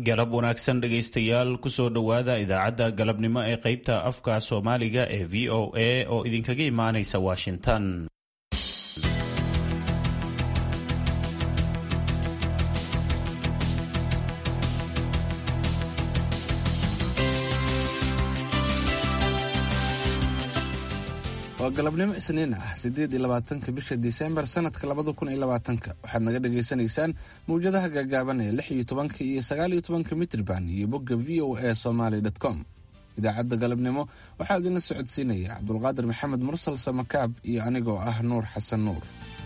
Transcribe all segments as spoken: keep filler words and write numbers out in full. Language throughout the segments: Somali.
galab wanaagsan dhegaystayaal kusoo dhowaada idaacadda galabnimo ee qaybta afka soomaaliga ee v o a oo idinkaga imaanaysa washington. waa galabnimo isniin ah sideed iyo labaatanka bisha disembar sanadka labada kun iyo labaatanka waxaad naga dhagaysanaysaan mawjadaha gaagaaban ee lix iyo tobanka iyo sagaal iyo tobanka mitrban iyo bogga v o a somaly dot com. idaacadda galabnimo waxaa idinla socodsiinaya cabdulqaadir maxamed mursal samakaab iyo anigoo ah nuur xasan nuur.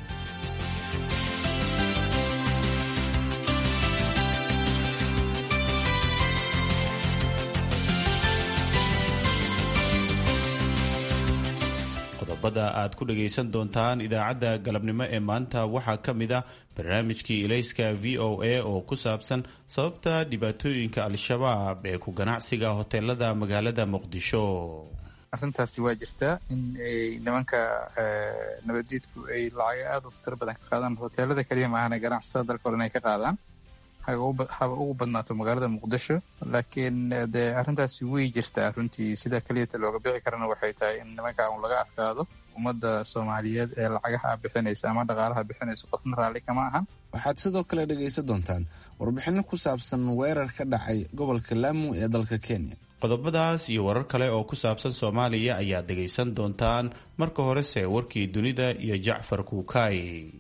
qodobada aad ku dhagaysan doontaan idaacadda galabnimo ee maanta waxaa ka mid ah barnaamijkii ilayska v o a oo ku saabsan sababta dhibaatooyinka al-shabaab ee ku ganacsiga hoteelada magaalada muqdisho. arrintaasi waa jirtaa in nimanka nabaddiidku ay lacago aada u tiro badan ka qaadaan hoteelada keliya maahana ganacsatada dalka hore inay ka qaadaan haba ugu badnaato magaalada muqdisho. laakiin dee arrintaasi way jirtaa runtii sida keliyata looga bixi karana waxay tahay in nimanka un laga adkaado. ummadda soomaaliyeed ee lacagaha bixinaysa ama dhaqaalaha bixinaysa qofna raalli kama ahan. waxaad sidoo kale dhegaysan doontaan warbixino ku saabsan weerar ka dhacay gobolka Lamu ee dalka Kenya. qodobadaas iyo warar kale oo ku saabsan Soomaaliya ayaad dhegaysan doontaan. marka horese warkii dunida iyo Jacfar Kuukay.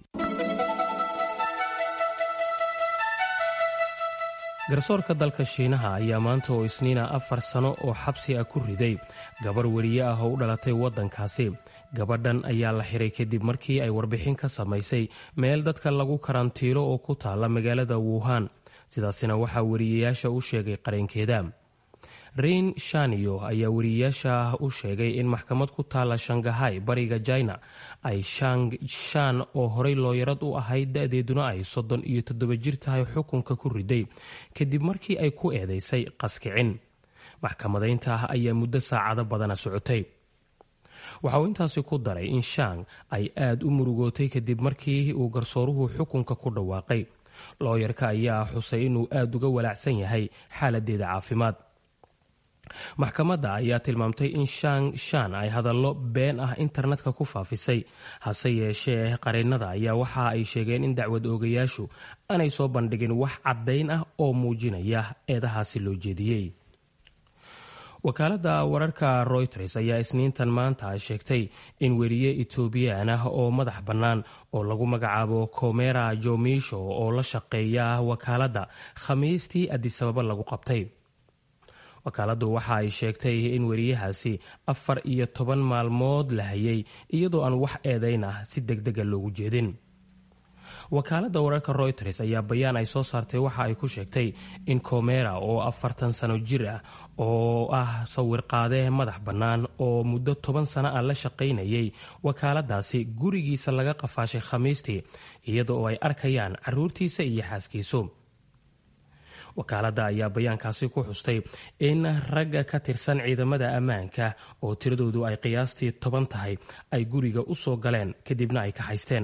garsoorka dalka shiinaha ayaa maanta oo isniina afar sano oo xabsi ah ku riday gabar weriye ah oo u dhalatay waddankaasi. gabadhan ayaa la xiray kadib markii ay warbixin ka samaysay meel dadka lagu karantiilo oo ku taalla magaalada Wuhan. sidaasina waxaa weriyeyaasha u sheegay qareenkeeda. Rein Shaniyo ayaa weriyeyaasha u sheegay in maxkamad ku taalla Shanghai bariga China ay Shang Shan oo horey looyarad u ahayd da-deeduna ay soddon iyo toddoba jir tahay xukunka ku riday kadib markii ay ku eedeysay qaskicin. maxkamadaynta ah ayaa muddo saacado badana socotay. waxa uu intaasi ku daray in Shang ay aad u murugootay kadib markii uu garsooruhu xukunka ku dhawaaqay. looyarka ayaa xusay inuu aad uga walaacsan yahay xaaladeeda caafimaad. maxkamadda ayaa tilmaamtay in Shang Shan ay hadallo been ah internetka ku faafisay. hase yeeshee qareennada ayaa waxa ay sheegeen in dacwad oogayaashu aanay soo bandhigin wax caddayn ah oo muujinaya eedahaasi loo jeediyey. wakaaladda wararka Reuters ayaa isniintan maanta sheegtay in weriye Etoobiyaan ah oo madax bannaan oo lagu magacaabo Komera Jomisho oo la shaqeeya wakaaladda Khamiistii Addis Ababa lagu qabtay. wakaaladdu waxa ay sheegtay in weriyahaasi afar iyo toban maalmood la hayay iyadoo aan wax eedayn ah si degdega loogu jeedin. wakaaladda wararka Reuters ayaa bayaan ay soo saartay waxa ay ku sheegtay in Komera oo afartan sano jir ah oo ah sawir-qaade madax bannaan oo muddo toban sano ah la shaqaynayay wakaaladdaasi gurigiisa laga qafaashay Khamiistii iyadoo oo ay arkayaan carruurtiisa iyo xaaskiisu. wakaaladda ayaa bayaankaasi ku xustay in ragga ka tirsan ciidamada ammaanka oo tiradoodu ay qiyaastii toban tahay ay guriga u soo galeen kadibna ay ka haysteen.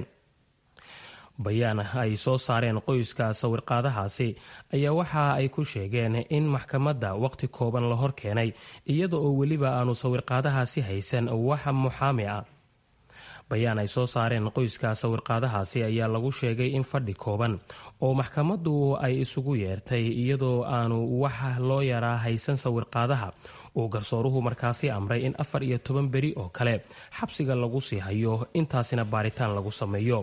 bayaan ay soo saareen qoyska sawir-qaadahaasi ayaa waxa ay ku sheegeen in maxkamadda waqti kooban la hor keenay iyada oo weliba aanu sawir-qaadahaasi haysan wax muxaami ah. bayaan ay soo saareen qoyska sawir-qaadahaasi ayaa lagu sheegay in fadhi kooban oo maxkamaddu ay isugu yeertay iyadoo aanu wax loo yaraa haysan sawir-qaadaha uu garsooruhu markaasi amray in afar iyo toban beri oo kale xabsiga lagu sii hayo intaasina baaritaan lagu sameeyo.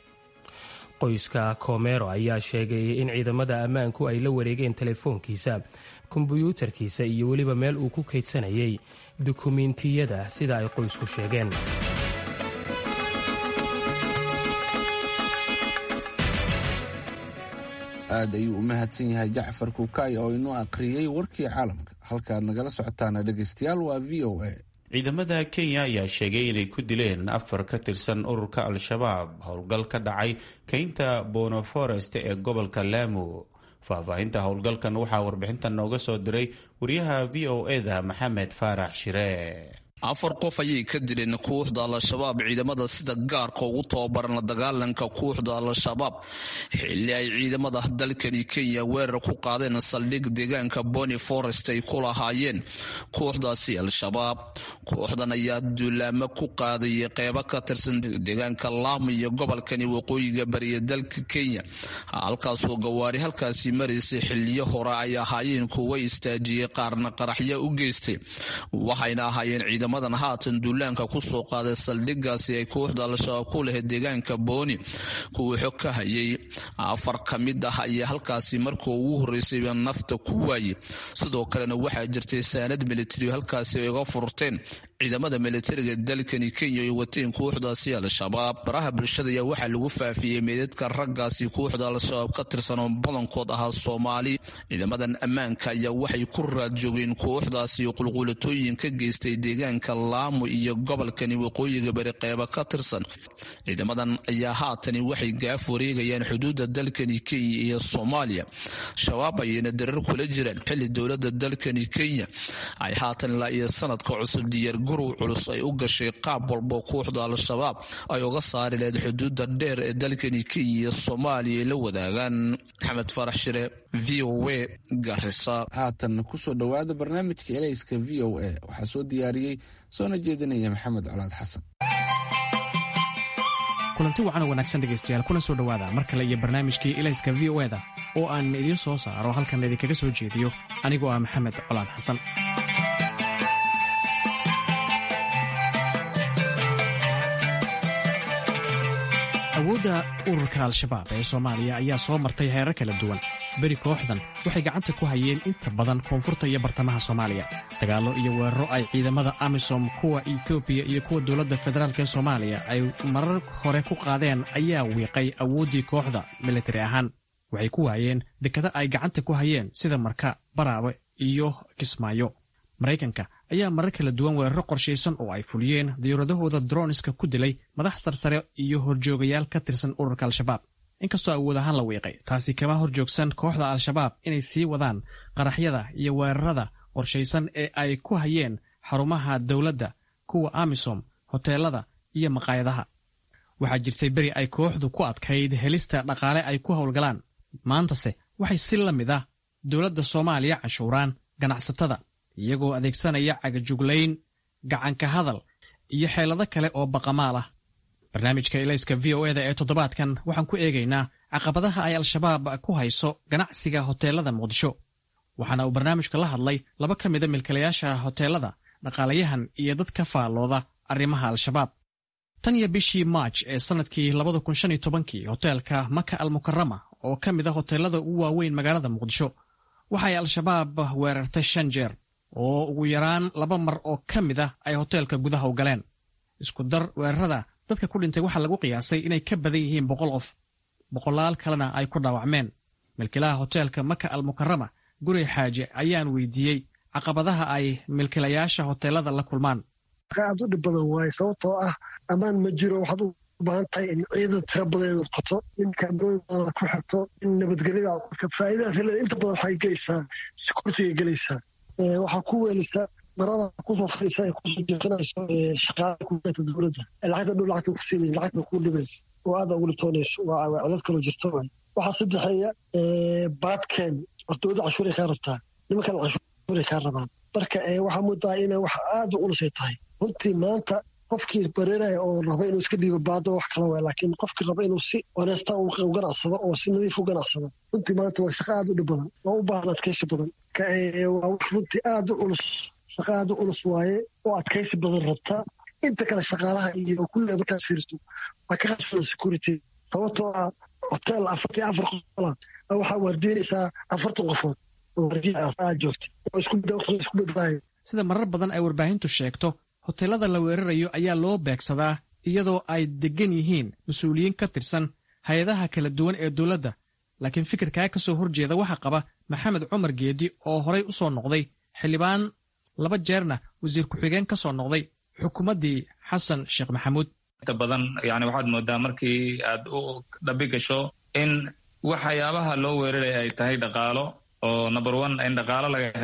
qoyska Komero ayaa sheegay in ciidamada ammaanku ay la wareegeen telefoonkiisa, kombiyuutarkiisa iyo weliba meel uu ku kaydsanayay dukumiintiyada sida ay qoysku sheegeen. aad ayuu u mahadsan yahay Jacfar Kuukay oo inoo aqriyay warkii caalamka. halkaad nagala socotaan dhegaystayaal waa V O A. ciidamada Kenya ayaa sheegay inay ku dileen afar ka tirsan ururka al-shabaab howlgal ka dhacay keynta Bono Forest ee gobolka Lamu. faahfaahinta howlgalkan waxaa warbixintan nooga soo diray wariyaha V O A da Maxamed Faarax Shire. afar qof ayay ka dileen kooxda al-shabaab ciidamada sida gaarka ugu tababaran la dagaalanka kooxda al-shabaab xilli ay ciidamada dalkani Kenya weerar ku qaadeen saldhig deegaanka Boni Forest ay ku lahaayeen kooxdaasi al-shabaab. kooxdan ayaa duulaamo ku qaaday qeybo ka tirsan deegaanka Lamu iyo gobolkani waqooyiga bariga dalka Kenya, halkaasoo gawaari halkaasi mareysay xilliyo hore ay ahaayeen kuwa istaajiyay qaarna qaraxyo u geystay, waxayna ahaayeen ciidamadan haatan duulaanka ku soo qaaday saldhigaasi ay kooxda al-shabaab ku lahayd deegaanka Boni. kuwa xog ka hayay afar ka mid ah ayaa halkaasi markii ugu horeysay nafta ku waayay, sidoo kalena waxaa jirtay saanad military halkaasi ay uga furteen ciidamada militariga dalkani Kenya ay wateen kooxdaasi al-shabaab. baraha bulshada ayaa waxaa lagu faafiyay meedadka raggaasi kooxda al-shabaab ka tirsan oo badankood ahaa Soomaali. ciidamadan ammaanka ayaa waxay ku raad joogeen kooxdaasi qulqulatooyin ka geystay deegaanka Lamu iyo gobolkani waqooyiga bari qeybo ka tirsan. ciidamadan ayaa haatan waxay gaaf wareegayaan xuduudda dalkani Kenya iyo Soomaaliya. shabaab ayayna darar kula jiraan xilli dowladda dalkani Kenya ay haatan la iyo sanadka cusub diyaar garow culus ay u gashay qaab walba kooxda al-shabaab ay uga saari lahayd xuduudda dheer ee dalkani Kenya iyo Soomaaliya la wadaagaan. Maxamed Farax Shire, V O A, Garissa. haatan ku soo dhawaada barnaamijka Elayska V O A waxaa soo diyaariyey soona jeedinaya Maxamed Colaad Xasan. kulanti wacan oo wanaagsan dhegaystayaal, kuna soo dhawaada mar kale iyo barnaamijkii Elayska V O A-da oo aan idiin soo saaro halkan idinkaga soo jeediyo anigoo ah Maxamed Colaad Xasan. awoodda ururka al-shabaab ee Soomaaliya ayaa soo martay heerar kala duwan. beri kooxdan waxay gacanta ku hayeen inta badan koonfurta iyo bartamaha Soomaaliya. dagaallo iyo weeraro ay ciidamada AMISOM, kuwa Ethiopia iyo kuwa dowladda federaalk ee Soomaaliya ay marar hore ku qaadeen ayaa wiiqay awooddii kooxda militari ahaan. waxay ku waayeen dekado ay gacanta ku hayeen sida Marka, Baraawe iyo Kismaayo. Maraykanka ayaa marar kala duwan weeraro qorshaysan oo ay fuliyeen diyaaradahooda droniska ku dilay madax sarsare iyo horjoogayaal ka tirsan ururka al-shabaab. inkastoo awood ahaan la wiiqay, taasi kama horjoogsan kooxda al-shabaab inay sii wadaan qaraxyada iyo weerarada qorshaysan ee ay ku hayeen xarumaha dowladda, kuwa AMISOM, hoteelada iyo maqaayadaha. waxaa jirtay beri ay kooxdu ku adkayd helista dhaqaale ay ku howlgalaan. maantase waxay si la mid ah dowladda Soomaaliya canshuuraan ganacsatada, iyagoo adeegsanaya cagajuglayn, gacanka hadal iyo xeelado kale oo baqamaal ah. barnaamijka Elayska V O A-da ee toddobaadkan waxaan ku eegaynaa caqabadaha ay al-shabaab ku hayso ganacsiga hoteelada Muqdisho. waxaana uu barnaamijka la hadlay laba ka mida milkiilayaasha hoteelada, dhaqaalayahan iyo dad ka faallooda arrimaha al-shabaab. tan iyo bishii March ee sanadkii labada kun shan iyo tobankii, hoteelka Maka al-Mukarrama oo ka mid ah hoteelada ugu waaweyn magaalada Muqdisho waxay al-shabaab weerartay shan jeer, oo ugu yaraan laba mar oo ka mid ah ay hoteelka gudaha u galeen. isku dar weerarada dadka ku dhintay waxaa lagu qiyaasay inay ka badan yihiin boqol qof, boqolaal kalena ay ku dhaawacmeen. milkiilaha hoteelka Maka al-Mukarrama, Guri Xaaji, ayaan weydiiyey caqabadaha ay milkiilayaasha hoteelada la kulmaan. aad u dhib badan waaye, sababtoo ah ammaan ma jiro. waxaad u baahan tahay in ciidan tiro badan inaad qoto, in kaamooyin ku xirto, in nabadgelyada aad qorto. faa'iidada helada inta badan waxay gelaysaa security-ga gelaysaa. waxaa ku weelisa marada kusoo fadhiisa ay kusoo jeesanayso shaqaale kuata dowladda, lacagta dhow lacagta ku siinay, lacagta ku dhibayso oo aada ugu dhibtoonayso. waa codad kaloo jirto waay. waxaa saddexeeya baadkeen, war dowladda canshuuray kaa rabtaa, nimankan canshuuray kaa rabaan. marka waxaa moodaa inay wax aada u culusay tahay. runtii maanta qofkii bareeraya oo raba inuu iska dhiibo baado wax kala waay, laakiin qofkii raba inuu si honeesta u ganacsado oo si nadiif u ganacsado, runtii maanta waa shaqo aada u dhib badan, waa u baahan adkaysi badan. waa wax runtii aada u culus, shaqo aada u culus waaye oo adkaysi badan rabta. inta kale shaqaalaha iyo kulliga markaad fiiriso waa ka qasbada security, sababtoo ah hotel afartii afar qofola waxaa waardiinaysaa afartan qofood oo waardiya aad joogta oo isku isku badbaaya. sida marar badan ay warbaahintu sheegto, hoteelada la weerarayo ayaa loo beegsadaa iyadoo ay degan yihiin mas-uuliyiin ka tirsan hay-adaha kala duwan ee dowladda. laakiin fikirkaa ka soo horjeeda waxaa qaba Maxamed Cumar Geedi, oo horay u soo noqday xildhibaan, laba jeerna wasiir ku-xigeen ka soo noqday xukuumaddii Xasan Sheekh Maxamuud. inta badan yani waxaad moodaa markii aad u dhabi gasho in waxyaabaha loo weeraray ay tahay dhaqaalo, oo number one in dhaqaalo laga helo,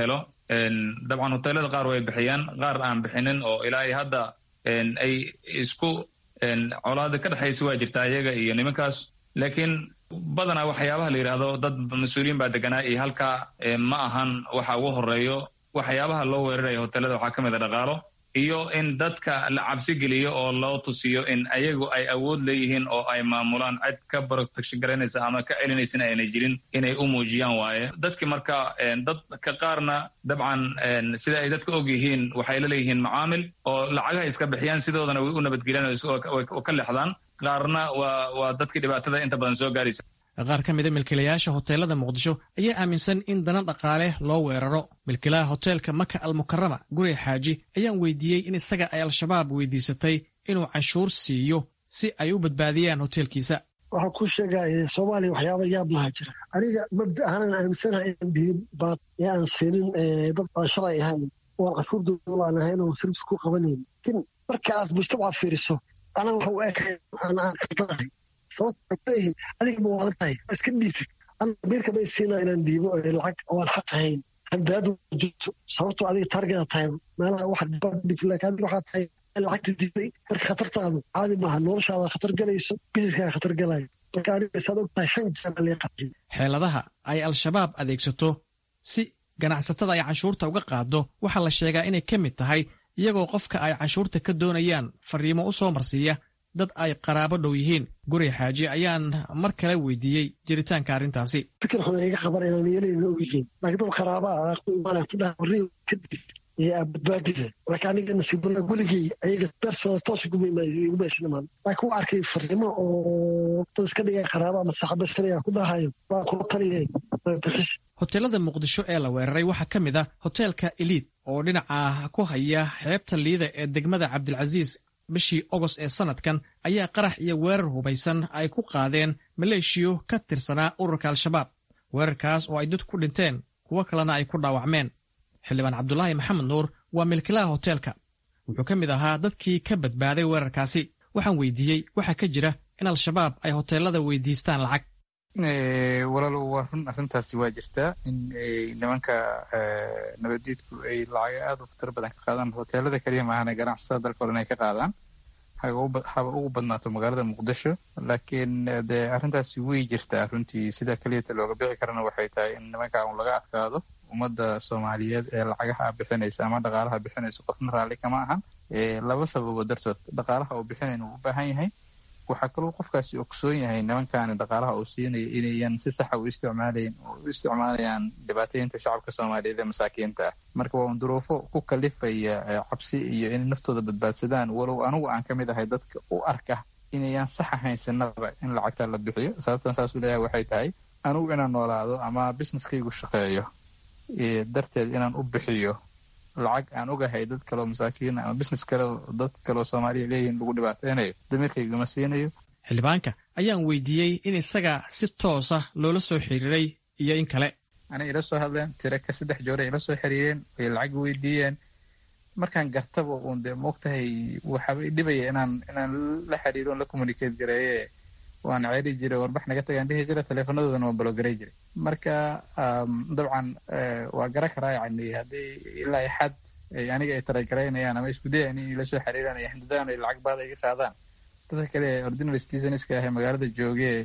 dabcan hoteelada qaar way bixiyaan qaar aan bixinin oo ilaa ay hadda ay isku colaada ka dhexaysa waa jirtaa iyaga iyo nimankaas laakiin badanaa waxyaabaha la yidhaahdo dad mas-uuliyiin baa deganaa iyo halkaa ma ahan waxa ugu horeeyo waxyaabaha loo weeraraya hoteelada waxaa ka mid a dhaqaalo iyo in dadka la cabsi geliyo oo loo tusiyo in ayagu ay awood leeyihiin oo ay maamulaan cid ka protection garanaysa ama ka celinaysana aanay jirin inay u muujiyaan waaye dadki marka dadka qaarna dabcan sida ay dadka og yihiin waxay la leeyihiin macaamil oo lacagaha iska bixiyaan sidoodana way u nabadgeliyaan oo ka leexdaan qaarna waa waa dadkii dhibaatada inta badan soo gaaraysa qaar ka mida milkiilayaasha hoteelada muqdisho ayaa aaminsan in dana dhaqaale loo weeraro milkiilaha hoteelka maka almukarama guriga xaaji ayaan weydiiyey in isaga ay al-shabaab weydiisatay inuu canshuur siiyo si ay u badbaadiyaan hoteelkiisa waxaan kuu sheegaya soomaaliya waxyaaba yaab laha jira aniga mabda ahanan aaminsanaha inaan diin baad ee aan siinin dad aan shalay ahayn oo aan canshuur dowla aan ahayn oo service ku qabanayn lakin marka aad mujtamaca fiiriso anaa waxa u ekay aan aan kaldanahay sababtaleeyihin adiga ma waadan tahay iska dhiibtid amiirka may siinaa inaan diibo lacag oo aan xaq ahayn handaadu jirto sababtoo adiga taargeda tahay meelaha wax dhib laakiin adiga waxaa tahay lacagta diibay marka khatartaadu caadi maaha noloshaada khatar galayso bisiskaaga khatar galayo marka aniga saad og tahay shan jeer lee qabtay xeeladaha ay al-shabaab adeegsato si ganacsatada ay canshuurta uga qaado waxaa la sheegaa inay ka mid tahay iyagoo qofka ay canshuurta ka doonayaan fariimo u soo marsiiya dad ay qaraabo dhow yihiin guri xaaji ayaan mar kale weydiiyey jiritaanka arrintaasi fikir xun iga qaban inaan yeelayna og yihiin laakiin dad qaraabaa imaanaa ku dhaha horri kadib iyo badbaadida laakiin aniga nasiibula weligey ayaga bersooda toos iguma islimaan laakiin u arkay fariimo oo dad iska dhigay qaraaba ama saxaba iska dhigaa ku dhahayo waa kula taliyay bixis hoteelada muqdisho ee la weeraray waxaa ka mid ah hoteelka eliid oo dhinaca ku haya xeebta liida ee degmada cabdilcasiis bishii ogost ee sanadkan ayaa qarax iyo weerar hubaysan ay ku qaadeen maleeshiyo ka tirsanaa ururka al-shabaab weerarkaas oo ay dad ku dhinteen kuwo kalena ay ku dhaawacmeen xildhibaan cabdulaahi maxamed nuur waa milkilaha hoteelka wuxuu ka mid ahaa dadkii ka badbaaday weerarkaasi waxaan weydiiyey waxaa ka jira in al-shabaab ay hoteelada weydiistaan lacag walaalo waa run arrintaasi waa jirtaa in nimanka nabadiidku ay lacaga aada u fatar badan ka qaadaan hoteelada keliya maahana ganacsatada dalka hore inay ka qaadaan haba ugu badnaato magaalada muqdisho laakiin dee arrintaasi way jirtaa runtii sida keliyata looga bixi karana waxay tahay in nimanka un laga adkaado ummadda soomaaliyeed ee lacagaha bixinaysa ama dhaqaalaha bixinaysa qofna raalli kama ahan laba sababo dartood dhaqaalaha uu bixinayna uu u baahan yahay waxaa kaloo qofkaasi ogsoon yahay nimankaani dhaqaalaha uu siinaya inayan si saxa u isticmaalayn oo u isticmaalayaan dhibaataynta shacabka soomaaliyeed ee masaakiinta ah marka waa un duruufo ku kalifaya cabsi iyo inay naftooda badbaadsadaan walow anugu aan ka mid ahay dadka u arka inayan sax ahayn sinaba in lacagta la bixiyo sababtan saasuu leeyahay waxay tahay anugu inaan noolaado ama businesskaygu shaqeeyo darteed inaan u bixiyo lacag aan ogahay dad kaleo masaakiin ama business kaleo dad kaleo soomaaliya leeyihin lagu dhibaateynayo damiirkaygama siinayo xildhibaanka ayaan weydiiyey in isaga si toosa loola soo xiriiray iyo in kale anay ila soo hadleen tira ka saddex joore ila soo xiriireen way lacag weydiiyeen markaan gartaba uun dee maogtahay waxaaba dhibaya inaan inaan la xiriiro on la communicate gareeye waan ceeri jiray warbax naga tagaan dhihi jira teleefonadoodana waan balogaray jiray marka dabcan waa gara karaa yani haddii ilaa xad aniga ay taragaraynayaan ama isku dayaan in ila soo xiriiraan ay handadaan ay lacag baada iga qaadaan dadka kale ordinary citizeniska ah ee magaalada joogee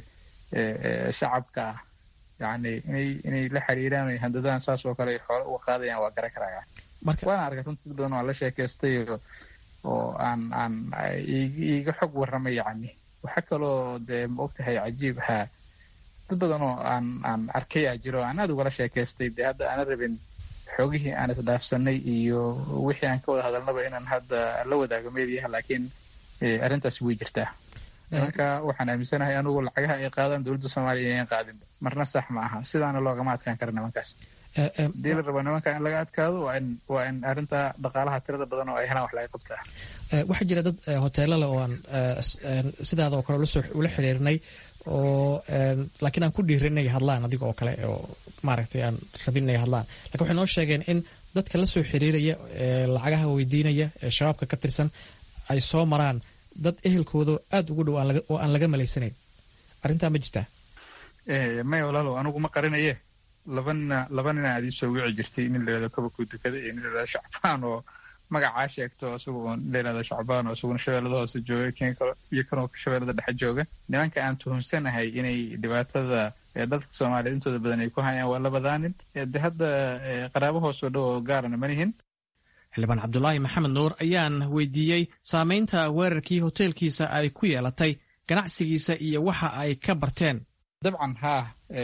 shacabka ah yani inay inay la xiriiraan ay handadaan saas oo kale ay xoolo uga qaadayaan waa gara karaa waana arkay runti dad badan waa la sheekaystay oo aan aan iiga xog warramay yani waxaa kaloo dee ma ogtahay cajiib ahaa dad badan oo aan aan arkayaa jiro aan aada ugala sheekaystay dee hadda aana rabin xoogihii aan isdhaafsanay iyo wixii aan ka wada hadalnaba inaan hadda la wadaago meediyaha laakiin arrintaasi way jirtaa nimanka waxaan aaminsanahay anugu lacagaha ay qaadaan dowladda soomaaliya inayan qaadinba marna sax ma aha sidaana loogama adkaan kara nimankaas hadii la rabo nimanka in laga adkaado waa in waa in arrinta dhaqaalaha tirada badan oo ay helaan wax laga qabtaa waxaa jira dad hoteelale oo aan sidaada oo kale ula xiriirnay oo laakiin aan ku dhiirin inay hadlaan adiga oo kale oo maaragtay aan rabin inay hadlaan lakin waxay noo sheegeen in dadka la soo xiriiraya lacagaha weydiinaya ee shabaabka ka tirsan ay soo maraan dad ehelkooda aada ugu dhow oo aan laga malaysanayn arrintaa ma jirtaa may walaalow anugu ma qarinaye labana laba nina aad iisoo wici jirtay nin la yidhahdo kaba kudukada iyo nin la yidhahdo shacbaan oo magacaa sheegto isagoo la yidhahdo shacbaan oo isaguna shabeellada hoose jooga keen kale iyo kanoo shabeellada dhexe jooga nimanka aan tuhumsanahay inay dhibaatada dadka soomaaliyeed intooda badan ay ku hayaan waa labadaa nin de hadda qaraabo hoos oo dhow oo gaarana manihin xildhibaan cabdulaahi maxamed nuur ayaan weydiiyey saamaynta weerarkii hoteelkiisa ay ku yeelatay ganacsigiisa iyo waxa ay ka barteen dabcan haa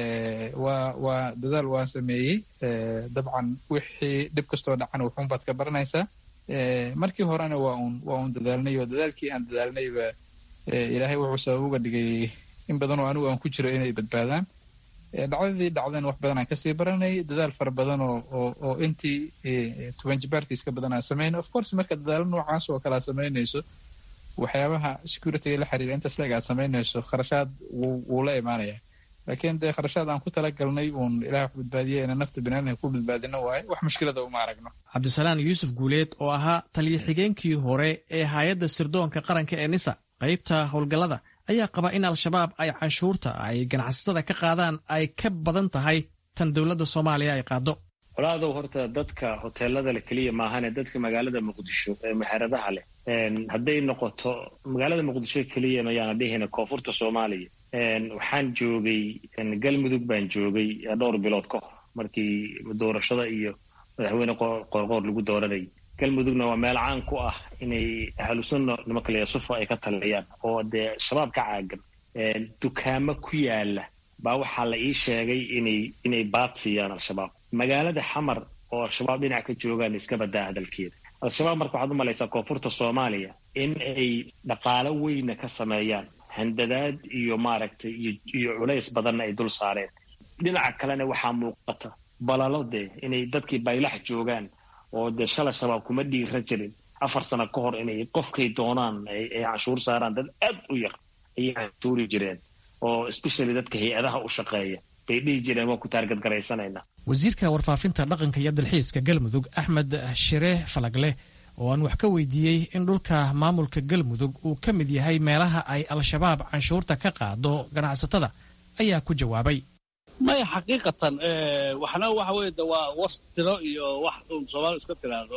waa waa dadaal waan sameeyey dabcan wixii dhib kastoo dhacan wuxuunbaad ka baranaysaa markii horena waa un waa un dadaalnay oo dadaalkii aan dadaalnayba ilaahay wuxuu sabab uga dhigay in badan oo anigu aan ku jiro inay badbaadaan dhacdadii dhacdeen wax badan aan kasii baranay dadaal fara badan oo oo oo intii toban jibaarkiis ka badan aan sameyn of course marka dadaalo noocaas oo kala samaynayso waxyaabaha security la xiriira intaas leeg aad samaynayso kharashaad wuu la imaanaya laakiin dee kharashaad aan ku talagalnay uun ilaah wax badbaadiya inaan nafta binaadamka ku badbaadino waaye wax mushkilada uma aragno cabdisalaan yuusuf guuleed oo ahaa taliya xigeenkii hore ee hay-adda sirdoonka qaranka ee nisa qaybta howlgallada ayaa qaba in al-shabaab ay canshuurta ay ganacsatada ka qaadaan ay ka badan tahay tan dowladda soomaaliya ay qaado walaadow horta dadka hoteelada le keliya maahane dadka magaalada muqdisho ee meheradaha leh hadday noqoto magaalada muqdisho keliya mayaana dhihina koonfurta soomaaliya waxaan joogay galmudug baan joogay dhowr bilood ka hor markii doorashada iyo madaxweyne qoorqoor lagu dooranayay galmudugna waa meel caan ku ah inay ahlusunna nimanka la sufa ay ka taliyaan oo dee shabaab ka caagan dukaamo ku yaala baa waxaa la ii sheegay inay inay baad siiyaan al-shabaab magaalada xamar oo al-shabaab dhinac ka joogaan iska badaa hadalkeeda al-shabaab marka waxaad u malaysaa koonfurta soomaaliya in ay dhaqaalo weyna ka sameeyaan handadaad iyo maaragtay iyo iyo culays badanna ay dul saareen dhinaca kalena waxaa muuqata balalo dee inay dadkii baylax joogaan oo dee shala shabaab kuma dhiira jirin afar sano ka hor inay qofkay doonaan ay canshuur saaraan dad aad u yar ayay canshuuri jireen oo especially dadka hay-adaha u shaqeeya bay dhihi jireen waan ku taargadgaraysanaynaa wasiirka warfaafinta dhaqanka iyo dalxiiska galmudug axmed shire falagle oo aan wax ka weydiiyey in dhulka maamulka galmudug uu ka mid yahay meelaha ay al-shabaab canshuurta ka qaado ganacsatada ayaa ku jawaabay maya xaqiiqatan waxna waxa weye de waa was tiro iyo wax uun soomaali iska tiraahdo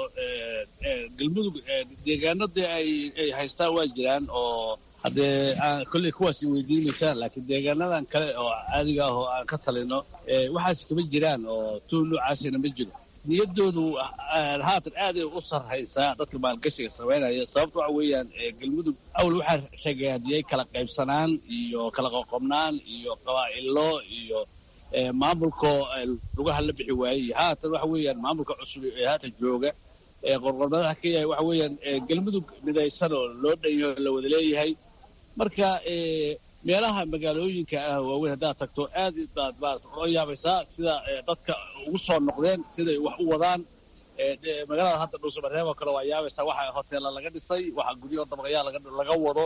galmudug deegaanadii ay ay haystaan waa jiraan oo haddee aan kolley kuwaas weydiinaysaan laakiin deegaanadan kale oo caadiga ah oo aan ka talino waxaas kama jiraan oo tuul noocaasina ma jiro niyaddoodu haatan aaday u sarraysaa dadka maalgashiga samaynaya sababta waxa weeyaan galmudug awl waxaa ragaadiyey kala qaybsanaan iyo kala qoqobnaan iyo qabaa'ilo iyo maamulkoo lugaha la bixi waayey haatan waxa weeyaan maamulka cusub ee haatan jooga qorqornadaha ka yahay waxa weeyaan galmudug midaysan oo loo dhanyaho la wada leeyahay marka meelaha magaalooyinka ah waaweyn haddaad tagto aad baad maarata oo yaabaysaa sida dadka ugu soo noqdeen siday wax u wadaan magaalada hadda dhuusamareeb oo kale waa yaabaysaa waxa hoteella laga dhisay waxa guryaho dabaqayaa laga wado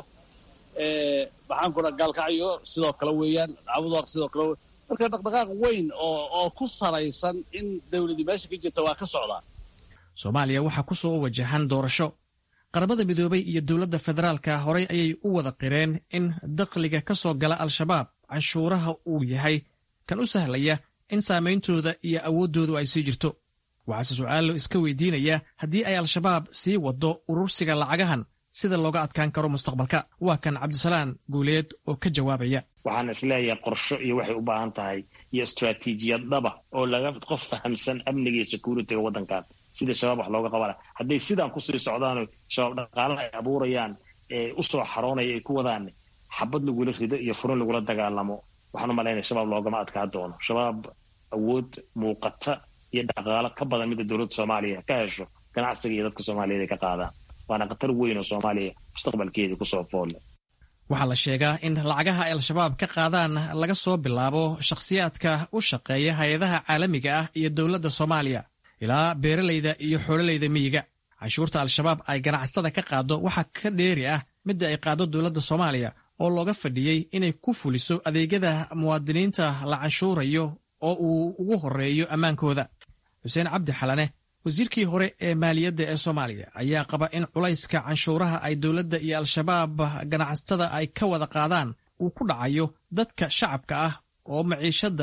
maxaankuna gaalkacyo sidoo kale weeyaan cabudoor sidoo kale marka dhaqdhaqaaq weyn oo oo ku salaysan in dawladii meesha ka jirta waa ka socdaa soomaaliya waxaa ku soo wajahan doorasho qaramada midoobay iyo dowladda federaalka horey ayay u wada qireen in dakhliga ka soo gala al-shabaab canshuuraha uu yahay kan u sahlaya in saameyntooda iyo awooddoodu ay sii jirto waxaase su'aalo iska weydiinaya haddii ay al-shabaab sii waddo urursiga lacagahan sida looga adkaan karo mustaqbalka waa kan cabdisalaan guuleed oo ka jawaabaya waxaan isleeyahay qorsho iyo waxay u baahan tahay iyo istaraatiijiyad dhaba oo laga qof fahamsan amniga iyo security-ga waddankan sida shabaab wax looga qabana hadday sidaan kusii socdaano shabaab dhaqaalaha ay abuurayaan ee u soo xaroonaya ay ku wadaan xabad lagula rido iyo furin lagula dagaalamo waxaan u malaynaya shabaab loogama adkaa doono shabaab awood muuqata iyo dhaqaalo ka badan midda dowladda soomaaliya ka hesho ganacsiga iyo dadka soomaaliyeed ay ka qaadaan waana khatar weyn oo soomaaliya mustaqbalkeedii kusoo foolle waxaa la sheegaa in lacagaha ay al-shabaab ka qaadaan laga soo bilaabo shakhsiyaadka u shaqeeya hay-adaha caalamiga ah iyo dowladda soomaaliya ilaa beeralayda iyo xoolalayda miyiga canshuurta al-shabaab ay ganacsatada ka qaado waxaa ka dheeri ah midda ay qaado dowladda soomaaliya oo looga fadhiyey inay ku fuliso adeegyada muwaadiniinta la canshuurayo oo uu ugu horreeyo ammaankooda xuseen cabdi xalane wasiirkii hore ee maaliyadda ee soomaaliya ayaa qaba in culayska canshuuraha ay dowladda iyo al-shabaab ganacsatada ay ka wada qaadaan uu ku dhacayo dadka shacabka ah oo maciishadda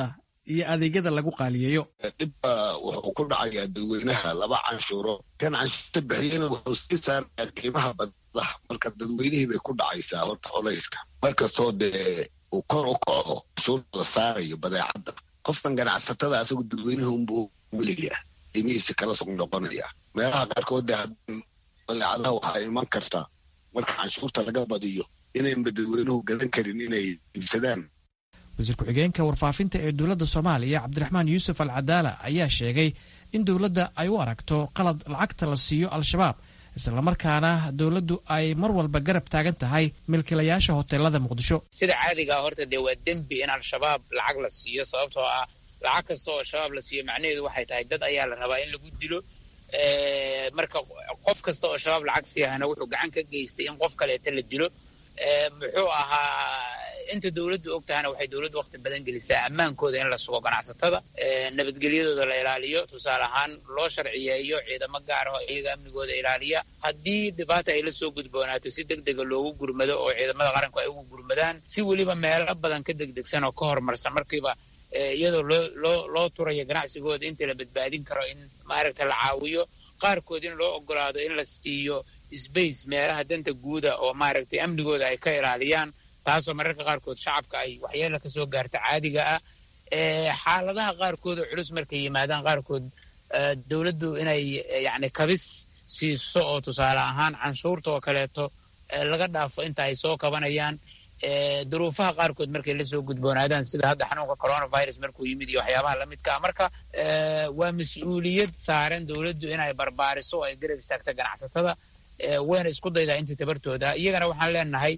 iyo adeegyada lagu qaaliyeeyo. dhibba wuxuu ku dhacayaa dadweynaha laba canshuuro kan canshuurta bixiyana wuxuu sii saarayaa qiimaha baddaha marka dadweynihii bay ku dhacaysaa horta culayska markastoo dee uu kor u kaco canshuurta la saarayo badeecadda qofkan ganacsatada asagu dadweynaha unbuu weliyaa qiimihiisa kala soo noqonaya meelaha qaarkood dee badeecadaha waxaa iman karta marka canshuurta laga badiyo inaynba dadweynuhu gadan karin inay iibsadaan. wasiir ku-xigeenka warfaafinta ee dowladda soomaaliya cabdiraxmaan yuusuf al cadaala ayaa sheegay in dowladda ay u aragto qalad lacagta la siiyo al-shabaab islamarkaana dowladdu ay mar walba garab taagan tahay milkiilayaasha hoteelada muqdisho. sida caadigaa horta dee waa dembi in al-shabaab lacag la siiyo sababtoo ah lacag kasta oo al-shabaab la siiyo macnaheedu waxay tahay dad ayaa la rabaa in lagu dilo marka qof kasta oo shabaab lacag siiyahana wuxuu gacan ka geystay in qof kaleeta la dilo. muxuu ahaa inta dowladdu og tahana waxay dowladdu waqti badan gelisaa ammaankooda in la sugo ganacsatada nabadgelyadooda la ilaaliyo tusaale ahaan loo sharciyeeyo ciidamo gaar ah oo iyaga amnigooda ilaaliya haddii dhibaata ay la soo gudboonaato si deg dega loogu gurmado oo ciidamada qaranku ay ugu gurmadaan si weliba meelo badan ka degdegsan oo ka horumarsan markiiba iyadoo loo loo loo turayo ganacsigooda inta la badbaadin karo in maaragta la caawiyo qaarkood in loo ogolaado in la siiyo space meelaha danta guuda oo maaragtay amnigooda ay ka ilaaliyaan taasoo mararka qaarkood shacabka ay waxyeelo kasoo gaarta caadiga ah xaaladaha qaarkood oo culus markay yimaadaan qaarkood dowladdu inay yacni kabis siiso oo tusaale ahaan canshuurta oo kaleeto laga dhaafo inta ay soo kabanayaan duruufaha qaarkood markay lasoo gudboonaadaan sida hadda xanuunka coronavirus markuu yimid iyo waxyaabaha lamidka ah marka waa mas-uuliyad saaran dowladdu inay barbaariso oo ay garab istaagta ganacsatada wayna isku daydaa inta tabartooda iyagana waxaan leenahay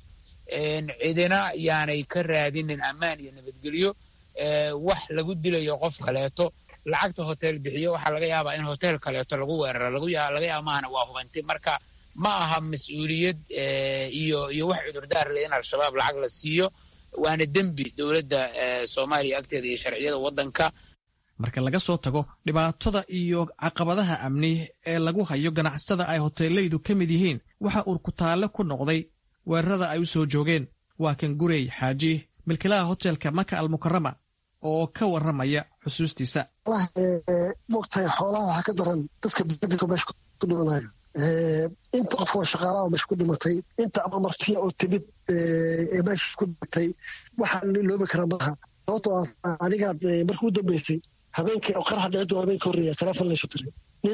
cidina yaanay ka raadinin ammaan iyo nabadgelyo wax lagu dilayo qof kaleeto lacagta hotel bixiyo waxaa laga yaabaa in hotel kaleeto lagu weeraro laga yaaba maahana waa hubanti marka ma aha mas-uuliyad iyo iyo wax cudurdaar leh in al-shabaab lacag la siiyo waana dembi dowladda soomaaliya agteeda iyo sharciyada waddanka. marka laga soo tago dhibaatada iyo caqabadaha amni ee lagu hayo ganacsatada ay hoteelaydu ka mid yihiin waxa urkutaalle ku noqday weerarada ay u soo joogeen waa kan gurey xaaji milkilaha hotelka maka almukarama oo ka warramaya xusuustiisa. mogtahay xoolaha waxaa ka daran dadka bidka meesha ku dhimanayo inta qof oo shaqaalaha meesha ku dhimatay inta ama martiya oo timid ee meesha ku dhimatay waxaa loobi karaa maaha sababtoo ah anigaad markii u dambeysay habeenkii oo qaraxa dhici doona habeenka horreeya telefoon laysu diray nin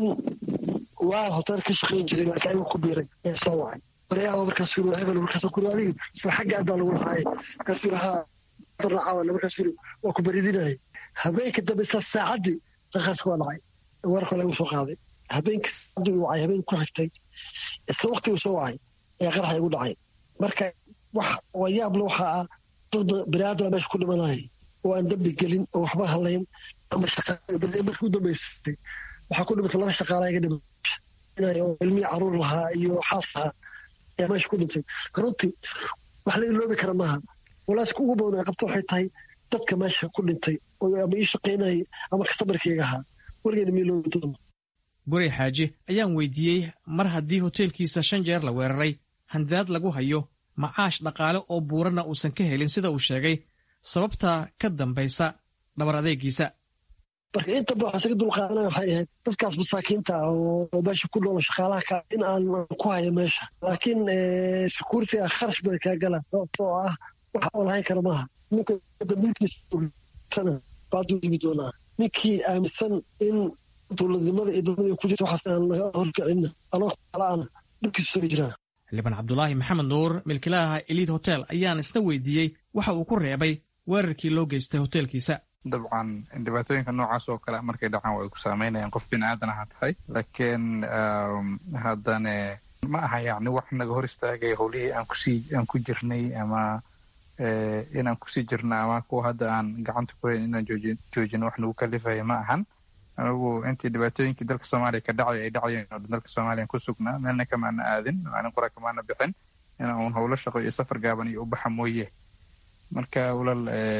waa hotel ka shaqayn jiray laakiin ayuu ku biiray ee soo wacay baryaaba markaasuu yiri hebel markaasuu ku yiri soo xagga adaa lagu raacay markaasuu yiri haa darnacaa markaasuu yiri waa ku baridinayay habeenka dambe isla saacadii qaraxaas waa dhacay warka lagu soo qaaday habeenkii saacadii uu wacay habeen ku xigtay isla waqtigii soo wacay ee qaraxa igu dhacay marka wax wayaab loo waxaa dad biraada meesha ku dhimanayay oo aan dambi gelin oo waxba halayn ama shaqada markii u dambeysay waxaa ku dhimatay laba shaqaale iga dhimay oo ilmihii caruur lahaa iyo xaas lahaa ayaa meesha ku dhintay runtii wax la iloobi kara maaha walaaska ugu badan ay qabto waxay tahay dadka meesha ku dhintay oo ama ii shaqaynayay ama kastamarkayga ahaa weligeena ma iloobi doono. gurey xaaji ayaan weydiiyey mar haddii hoteelkiisa shan jeer la weeraray handaad lagu hayo macaash dhaqaale oo buurana uusan ka helin sida uu sheegay sababta ka dambaysa dhabar adeegiisa. marka inta ba waxaan isaga dulqaadanaya waxay ahayd dadkaas masaakiinta oo meesha ku noolo shaqaalaha ka in aan ku hayo meesha laakiin security-ga kharash bay kaa galaan sababtoo ah waxa oo lahayn kara maaha ninka dambiilkiisana baaduu yimi doonaa ninkii aaminsan in dowladnimada iyo dowladnimada ku jirta waxaas aan laga horkicina anoo kalaana dhibkiisa soo jiraa. xildhibaan cabdulaahi maxamed nuur milkilaha elite hotel ayaan isna weydiiyey waxa uu ku reebay weerarkii loo geystay hoteelkiisa. dabcan dhibaatooyinka noocaas oo kale markay dhacaan way ku saameynayaan qof bini aadan aha tahay laakiin haddana ma aha yacni wax naga hor istaagay howlihii aan kusii aan ku jirnay ama inaan kusii jirna ama kuwa hadda aan gacanta ku hayn inaan joojin joojino wax nagu kalifaya ma ahan anigu intii dhibaatooyinkii dalka soomaaliya ka dhacay ay dhacayeen oo dalka soomaaliya ku sugnaa meelna kamaana aadin maalin qura kamaana bixin inaan uun howlo shaqo iyo safar gaaban iyo u baxa mooye marka walaal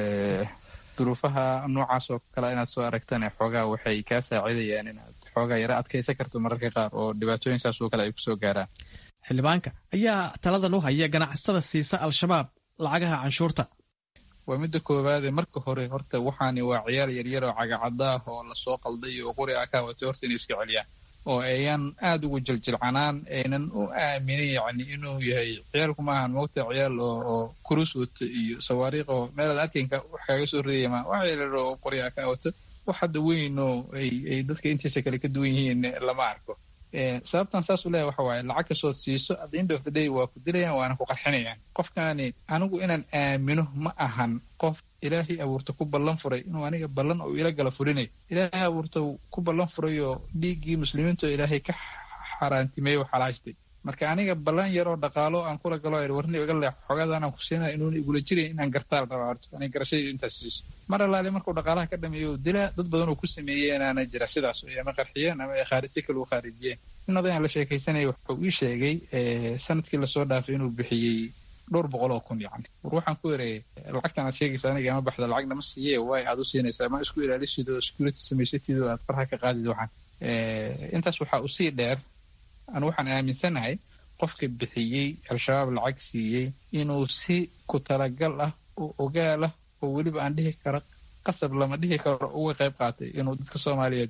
duruufaha noocaas oo kale inaad soo aragtane xoogaa waxay kaa saacidayaan inaad xoogaa yara adkaysan karto mararka qaar oo dhibaatooyin saas oo kale ay kusoo gaaraan. xildhibaanka ayaa taladan u haya ganacsatada siisa al-shabaab lacagaha canshuurta. waa midda koowaade marka hore horta waxaani waa ciyaal yaryar oo cagacada ah oo lasoo qalday oo qori ah ka watay horta inay iska celiyaan oo ayaan aada ugu jiljilcanaan aynan u aaminin yacni inuu yahay ciyaalku maahan moogta ciyaal oo oo kurus wato iyo sawaariikh oo meelaad arkaynka wax kaaga soo ridaya maa wax yaryar oo qori ah ka wato wax hadda weyn oo ay ay dadka intiisa kale ka duwan yihiin lama arko sababtan saas u leeyahay waxa waaye lacag kastood siiso at the end of the day waa ku dilayaan waana ku qarxinayaan qofkaani anigu inaan aamino ma ahan qof ilaahay abuurta ku ballan furay inuu aniga ballan oo ila gala furinayo ilaahay abuurta ku ballan furayoo dhiiggii muslimiinta ilaahay ka xaaraantimeeyo xalaashtay marka aniga ballan yar oo dhaqaalo aan kula galo warni iga leex xogaadaan aan ku siinaya inuuna igula jiray inaan gartaal rabaa horto aniga garashadii intaas siiso mar allaale markuu dhaqaalaha ka dhameeyo dilaa dad badan oo ku sameeyeenaana jira sidaas ama qarxiyeen ama khaarisi kale u khaarijiyeen in odayaan la sheekaysanaya wuxuu ii sheegay sanadkii lasoo dhaafay inuu bixiyey dhowr boqol oo kun yacni war waxaan ku ereeyay lacagtan aad sheegaysa aniga ama baxda lacagna ma siiye waay aad u siinaysaa ma isku ilaalisid oo security samaysatid oo aad farha ka qaadid waxaan intaas waxaa usii dheer anu waxaan aaminsanahay qofka bixiyey al-shabaab lacag siiyey inuu si ku talagal ah oo ogaal ah oo weliba aan dhihi karo qasab lama dhihi karo uga qayb qaatay inuu dadka soomaaliyeed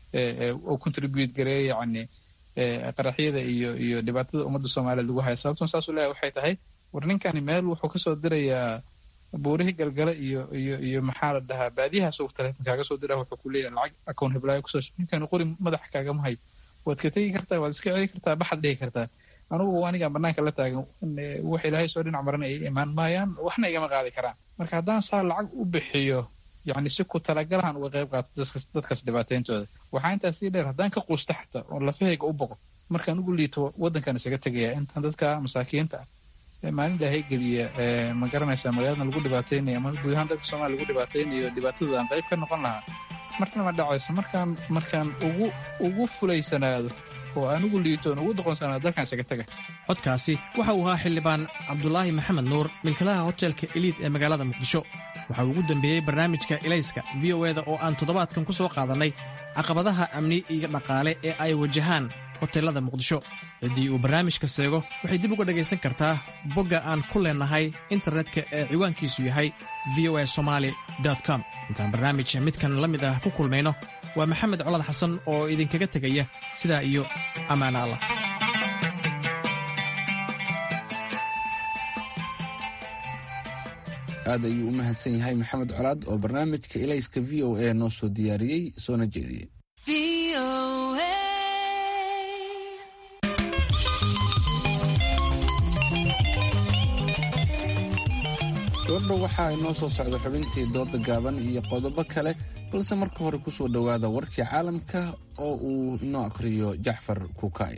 oo contribute gareeyo yacni qaraxyada iyo iyo dhibaatada ummadda soomaaliyeed lagu haya sababtan saas u leeyahay waxay tahay war ninkani meel wuxuu kasoo dirayaa buurihii galgale iyo iyo iyo maxaa la dhahaa baadiyahaas uu telefonka kaaga soo diraa wuxuu ku leeyahay lacag account hiblaayo kusoo ninkani qori madaxa kaagama hayo waad ka tegi kartaa waad iska celi kartaa baxad dhihi kartaa anugu anigaan banaanka la taagan wax ilaahay soo dhinac maran ay imaan maayaan waxna igama qaadi karaan marka haddaan saa lacag u bixiyo yacni si ku talagalahan uga qayb qaato dadkaas dhibaatayntooda waxaa intaas sii dheer haddaan ka quusta xataa oo lafahayga u boqo markaan ugu liito waddankan isaga tegaya intaan dadka masaakiinta ah maalin ilaahay geliya ma garanaysaa magaalada lagu dhibaataynayo ama guud ahaan dadka soomaaliya lagu dhibaataynayo dhibaatadooda aan qayb ka noqon lahaa marna ma dhacayso markaan markaan ugu ugu fulaysanaado oo aan ugu liitoon ugu doqonsanaado dalkan isaga taga codkaasi waxa uu ahaa xildhibaan cabdulaahi maxamed nuur milkilaha hotelka eliid ee magaalada muqdisho waxa uu ugu dambeeyey barnaamijka ilayska v o eda oo aan toddobaadkan ku soo qaadannay caqabadaha amni iyo dhaqaale ee ay wajahaan hoteelada muqdisho ciddii uu barnaamijka seego waxay dib uga dhegaysan kartaa bogga aan ku leennahay internetka ee ciwaankiisu yahay v o a somaali com intaan barnaamij midkan la mid ah ku kulmayno waa maxamed colad xasan oo idinkaga tegaya sidaa iyo ammaana allah aad ayuu u mahadsan yahay maxamed colaad oo barnaamijka ilayska v o a noo soo diyaariyey soona jeediyey gabadha waxaa inoo soo socda xubintii dooda gaaban iyo qodobo kale balse marka hore ku soo dhowaada warkii caalamka oo uu inoo akhriyo jacfar kuukay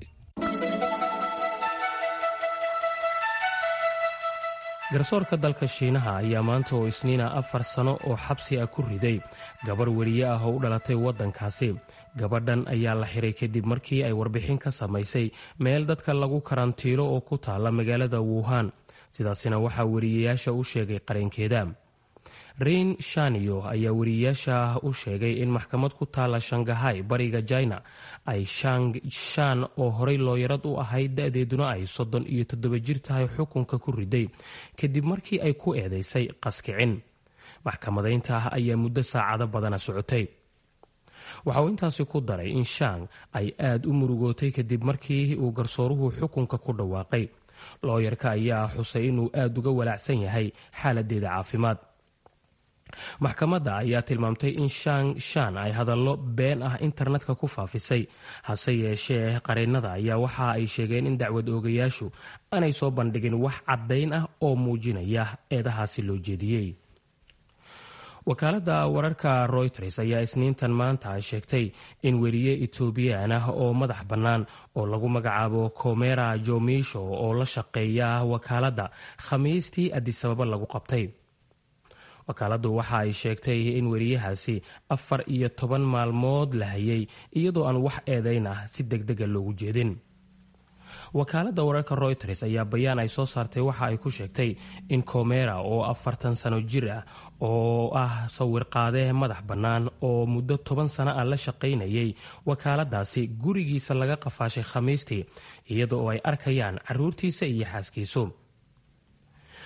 garsoorka dalka shiinaha ayaa maanta oo isniina afar sano oo xabsi ah ku riday gabar weriye ah oo u dhalatay waddankaasi gabadhan ayaa la xiray kadib markii ay warbixin ka samaysay meel dadka lagu karantiilo oo ku taalla magaalada wuhan sidaasina waxaa weriyeyaasha u sheegay qareenkeeda rein shaniyo ayaa weriyeyaasha u sheegay in maxkamad ku taalla shangahay bariga jina ay shang shan oo horey looyarad u ahayd da-deeduna ay soddon iyo toddoba jir tahay xukunka ku riday kadib markii ay ku eedaysay qaskicin maxkamadaynta ah ayaa muddo saacado badana socotay waxa uu intaasi ku daray in shang ay aad u murugootay kadib markii uu garsooruhu xukunka ku dhawaaqay looyarka ayaa xusay inuu aad uga walaacsan yahay xaaladeeda caafimaad maxkamadda ayaa tilmaamtay in shang shan ay hadallo been ah internetka ku faafisay hase yeeshee qareennada ayaa waxa ay sheegeen in dacwad oogayaashu aanay soo bandhigin wax caddayn ah oo muujinaya eedahaasi loo jeediyey wakaaladda wararka royters ayaa isniintan maanta sheegtay in weriye etoobiyaan ah oo madax bannaan oo lagu magacaabo komera jomisho oo la shaqeeya wakaaladda khamiistii adisababa lagu qabtay wakaaladdu waxa ay sheegtay in weriyahaasi afar iyo toban maalmood la hayay iyadoo aan wax eedayn ah si degdega loogu jeedin wakaaladda wararka royters ayaa bayaan ay soo saartay waxa ay ku sheegtay in komera oo afartan sano jir ah oo ah sawirqaade madax bannaan oo muddo toban sano ah la shaqaynayay wakaaladaasi gurigiisa laga qafaashay khamiistii iyada oo ay arkayaan caruurtiisa iyo xaaskiisu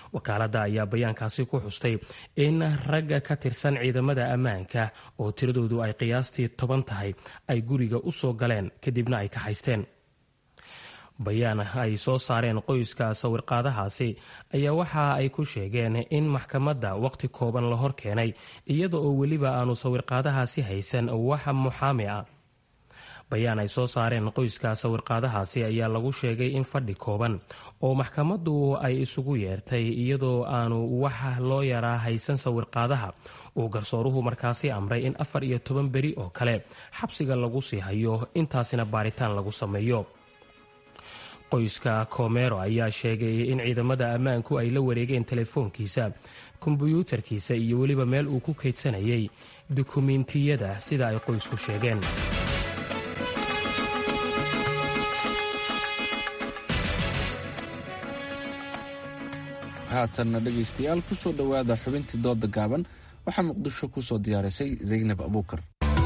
wakaaladda ayaa bayaankaasi ku xustay in ragga ka tirsan ciidamada ammaanka oo tiradoodu ay qiyaastii toban tahay ay guriga u soo galeen kadibna ay ka haysteen. bayaan ay soo saareen qoyska sawirqaadahaasi ayaa waxa ay ku sheegeen in maxkamadda waqti kooban la hor keenay iyada oo weliba aanu sawirqaadahaasi haysan wax muxaami ah. bayaan ay soo saareen qoyska sawirqaadahaasi ayaa lagu sheegay in fadhi kooban oo maxkamaddu ay isugu yeertay iyadoo aanu wax loo yaraa haysan sawirqaadaha uu garsooruhu markaasi amray in afar iyo toban beri oo kale xabsiga lagu sii hayo, intaasina baaritaan lagu sameeyo. qoyska Komero ayaa sheegay in ciidamada ammaanku ay la wareegeen telefoonkiisa, kombiyuutarkiisa iyo weliba meel uu ku kaydsanayay dukumiintiyada sida ay qoysku sheegeen. haatanna dhegaystayaal ku soo dhowaada xubintii dooda gaaban. waxaa muqdisho ku soo diyaarisay Zaynab Abuukar.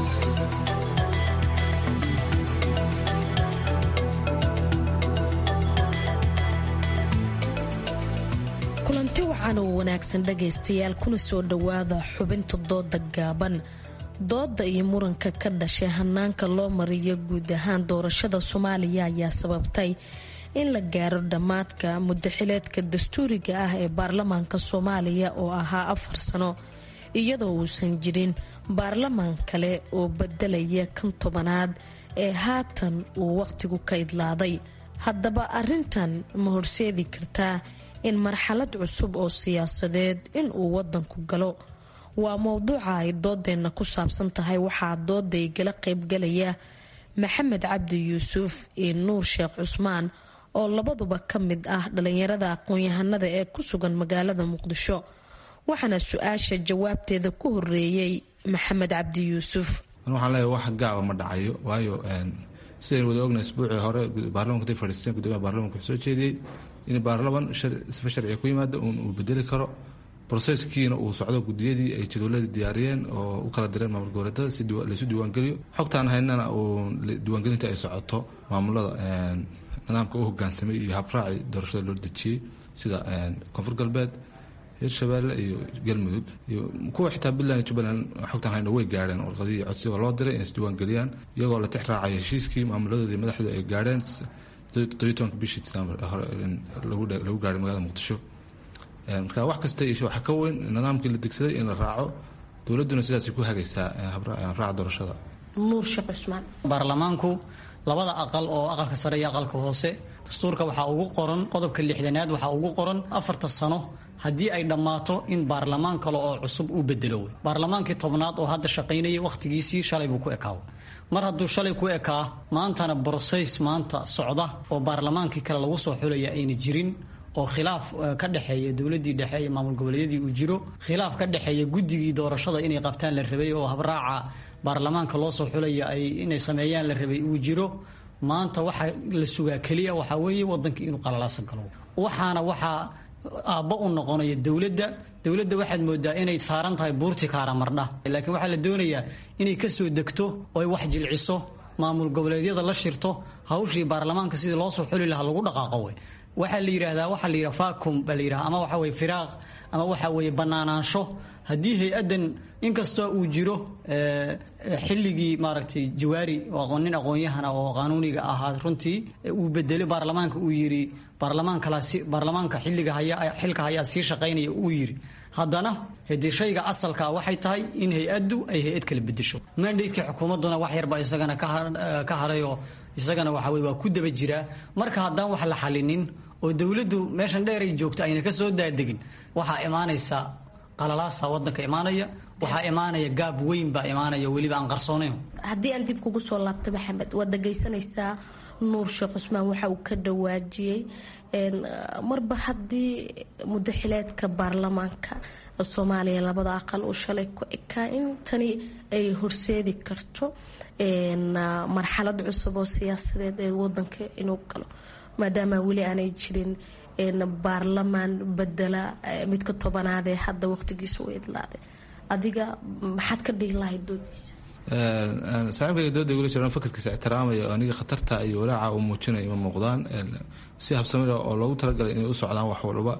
kulanti wacan oo wanaagsan dhagaystayaal, kuna soo dhowaada xubinta dooda gaaban. dooda iyo muranka ka dhashay hanaanka loo mariyo guud ahaan doorashada Soomaaliya ayaa sababtay in la gaaro dhammaadka muddaxileedka dastuuriga ah ee baarlamaanka Soomaaliya oo ahaa afar sano, iyadoo uusan jirin baarlamaan kale oo bedelaya kan tobanaad ee haatan uu waqtigu ka idlaaday. haddaba arrintan ma horseedi kartaa in marxalad cusub oo siyaasadeed in uu wadanku galo? waa mowduuca ay doodeenna ku saabsan tahay. waxaa dooda igala qaybgalaya Maxamed Cabdi Yuusuf iyo Nuur Sheekh Cusmaan oo labaduba ka mid ah dhalinyarada aqoon-yahanada ee ku sugan magaalada Muqdisho. waxaana su-aasha jawaabteeda ku horeeyay Maxamed Cabdi Yuusuf. waxaan leeyahay wax gaaba ma dhacayo, waayo sidaynu wada ognahay isbuucii hore baarlamaanka intay fadhiisteen gudoomiyaha baarlamaanka wuxuu soo jeediyey in baarlaman sifa sharciga ku yimaada uu bedeli karo, broseskiina uu socdo gudiyadii ay jadwaladii diyaariyeen oo u kala direen maamul goboleedyada si laysu diiwaangeliyo. xogtaan haynana uu diiwaangelinta ay socoto maamulada nidaamka u hogaansamay iyo habraaci doorashada loo dejiyey sida koonfur galbeed, hirshabeelle iyo galmudug iyo kuwa xitaa puntland iyo jubbaland. xogtaan hayna way gaadheen warqadii codsiga loo diray inay isdiiwaangeliyaan iyagoo la tix raacaya heshiiskii maamuladoodii madaxdu ay gaadheen todobiyi tobanka bishii December lagu gaadhay magaalada Muqdisho. marka wax kasta iyo waxa ka weyn nidaamkii la degsaday in la raaco, dowladuna sidaas ku hagaysaa habraaca doorashada. Nuur Sheekh Cusmaan. baarlamaanku labada aqal oo aqalka sare iyo aqalka hoose dastuurka waxaa ugu qoran qodobka lixdanaad waxaa ugu qoran afarta sano haddii ay dhammaato in baarlamaan kale oo cusub uu bedelo. baarlamaankii tobnaad oo hadda shaqaynayay wakhtigiisii shalay buu ku ekaaw. mar hadduu shalay ku ekaa maantana broseys maanta socda oo baarlamaankii kale lagu soo xulaya ayna jirin, oo khilaaf ka dhexeeya dowladii dhexe iyo maamul goboleedyadii uu jiro, khilaaf ka dhexeeya guddigii doorashada inay qabtaan la rabay oo habraaca baarlamaanka loo soo xulaya ay inay sameeyaan la rabay uu jiro. maanta waxa la sugaa kaliya waxa weeye wadankii inuu qalalaasan galo. waxaana waxaa aabba u noqonaya dowladda dowladda waxaad moodaa inay saaran tahay buurti kaara mardha, laakiin waxaa la doonayaa inay ka soo degto oo ay wax jilciso, maamul goboleedyada la shirto, hawshii baarlamaanka sidii loo soo xuli lahaa lagu dhaqaaqo. wey waxaa la yidhaahdaa waxaa la yidhaha vacuum baa la yidhaha ama waxa weye firaaq ama waxa weeye banaanaansho. haddii hay-addan inkastoo uu jiro xilligii maaragtay jawaari oo nin aqoon-yahana oo qaanuuniga ahaa runtii uu bedelay baarlamaanka uu yidhi baarlamaankalaasi baarlamaanka xilliga haya xilka hayaa sii shaqaynaya uu yidhi, haddana hadii shayga asalka waxay tahay in hay-addu ay hay-ad kala bedesho. mandatekii xukuumadduna wax yarba isagana ka harayoo isagana waxa weye waa ku daba jiraa. marka haddaan wax la xalinin oo dowladdu meeshan dheer ay joogto ayna ka soo daadegin, waxaa imaanaysa qalalaasa wadanka imaanaya, waxaa imaanaya gaab weyn baa imaanaya weliba aan qarsoonayn. haddii aan dib kugu soo laabto Maxamed, waad dhagaysanaysaa Nuur Sheekh Cusmaan waxa uu ka dhawaajiyey marba haddii muddaxileedka baarlamaanka Soomaaliya labada aqal uu shalay ku ekaa in tani ay horseedi karto marxalad cusub oo siyaasadeed ee wadanka inuu galo, maadaama weli aanay jirin baarlamaan bedela midka tobanaad ee hadda waqtigiisa u idlaaday. adiga maxaad ka dhihi lahayd doodiisa? saaxiibkayga dooda igula jiraan fakarkiisa ixtiraamaya aniga khatarta iyo walaaca uu muujinayo ma muuqdaan si habsamira oo loogu talagalay inay u socdaan wax walba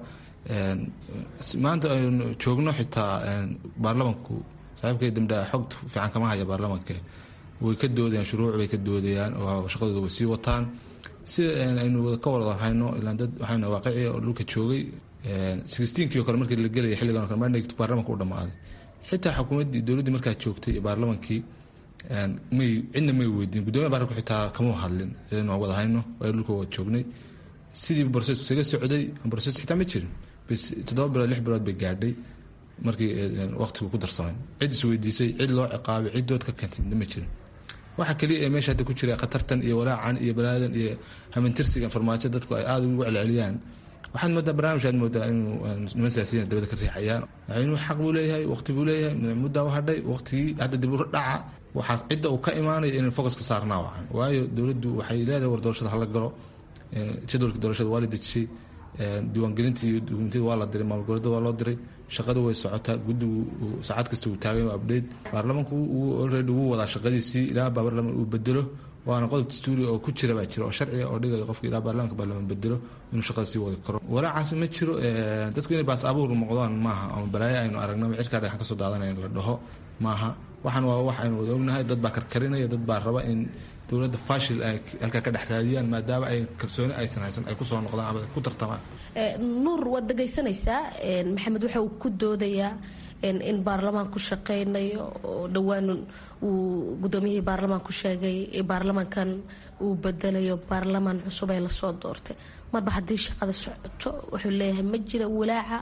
maanta aynu joogno xitaa baarlamanku saaxiibkay damdhaa xog fiican kama haya baarlamanka way ka doodayaan shuruuc bay ka doodayaan oo shaqadooda way sii wataan sida aynu ka wada hayno ilaa dad waxayna waaqici oo dhulka joogay sixteenkii oo kale markii la gelaya xilligan oo kale mandate baarlamanka u dhamaaday xitaa xukuumaddii dowladdii markaa joogtay iyo baarlamankii may cidna may weydiin guddoomiyaha baarlamanku xitaa kama hadlin sidaynu wada hayno waa dhulka wada joognay sidii borses isaga socday borses xitaa ma jirin bis toddoba bilood lix bilood bay gaadhay markii waqtigu ku darsamay cid isweydiisay cid loo ciqaabay cid dood ka keentay ma jirin waxa kaliya ee meesha hadda ku jira khatartan iyo walaacan iyo balaadan iyo hamantirsiga farmaajo dadku ay aada ugu celceliyaan waxaan moodaa barnaamij aad moodaa inuu niman siyaasiyiin dabada ka riixayaan inuu xaq buu leeyahay waqti buu leeyahay muddaa u hadhay waqtigii hadda dib u dhaca waxaa cidda uu ka imaanayo inay focus ka saarnaa wacan waayo dowladdu waxay leedahay war doorashada hala galo jadwalka doorashada waa la dejisay diiwaangelinta iyo dukumentiyada waa la diray maamul goboleeda waa loo diray shaqada way socotaa guddigu saacad kasta uu taagan waa update baarlamanku uu already wuu wadaa shaqadiisii ilaa baarlaman uu bedelo waana qodob dastuuri oo ku jira baa jira oo sharciga oo dhigaya qofka ilaa baarlamanka baarlaman bedelo inuu shaqada sii wadi karo walaacaas ma jiro dadku inay baas abuur noqdaan maaha ama balaayo aynu aragno ama cirkaa dhagaxan kasoo daadanaya la dhaho maaha waxaan waa wax aynu wada ognahay dad baa karkarinaya dad baa raba in dowladda fashil ay halkaa ka dhex raadiyaan maadaama ay kalsooni aysan haysan ay kusoo noqdaan ama ku tartamaan nuur waad dhegaysanaysaa maxamed waxa uu ku doodayaa in baarlamaanku shaqaynayo oo dhowaan uu guddoomiyihii baarlamaanku sheegay baarlamankan uu bedelayo baarlamaan cusub ee lasoo doortay marba haddii shaqada socoto wuxuu leeyahay ma jira walaaca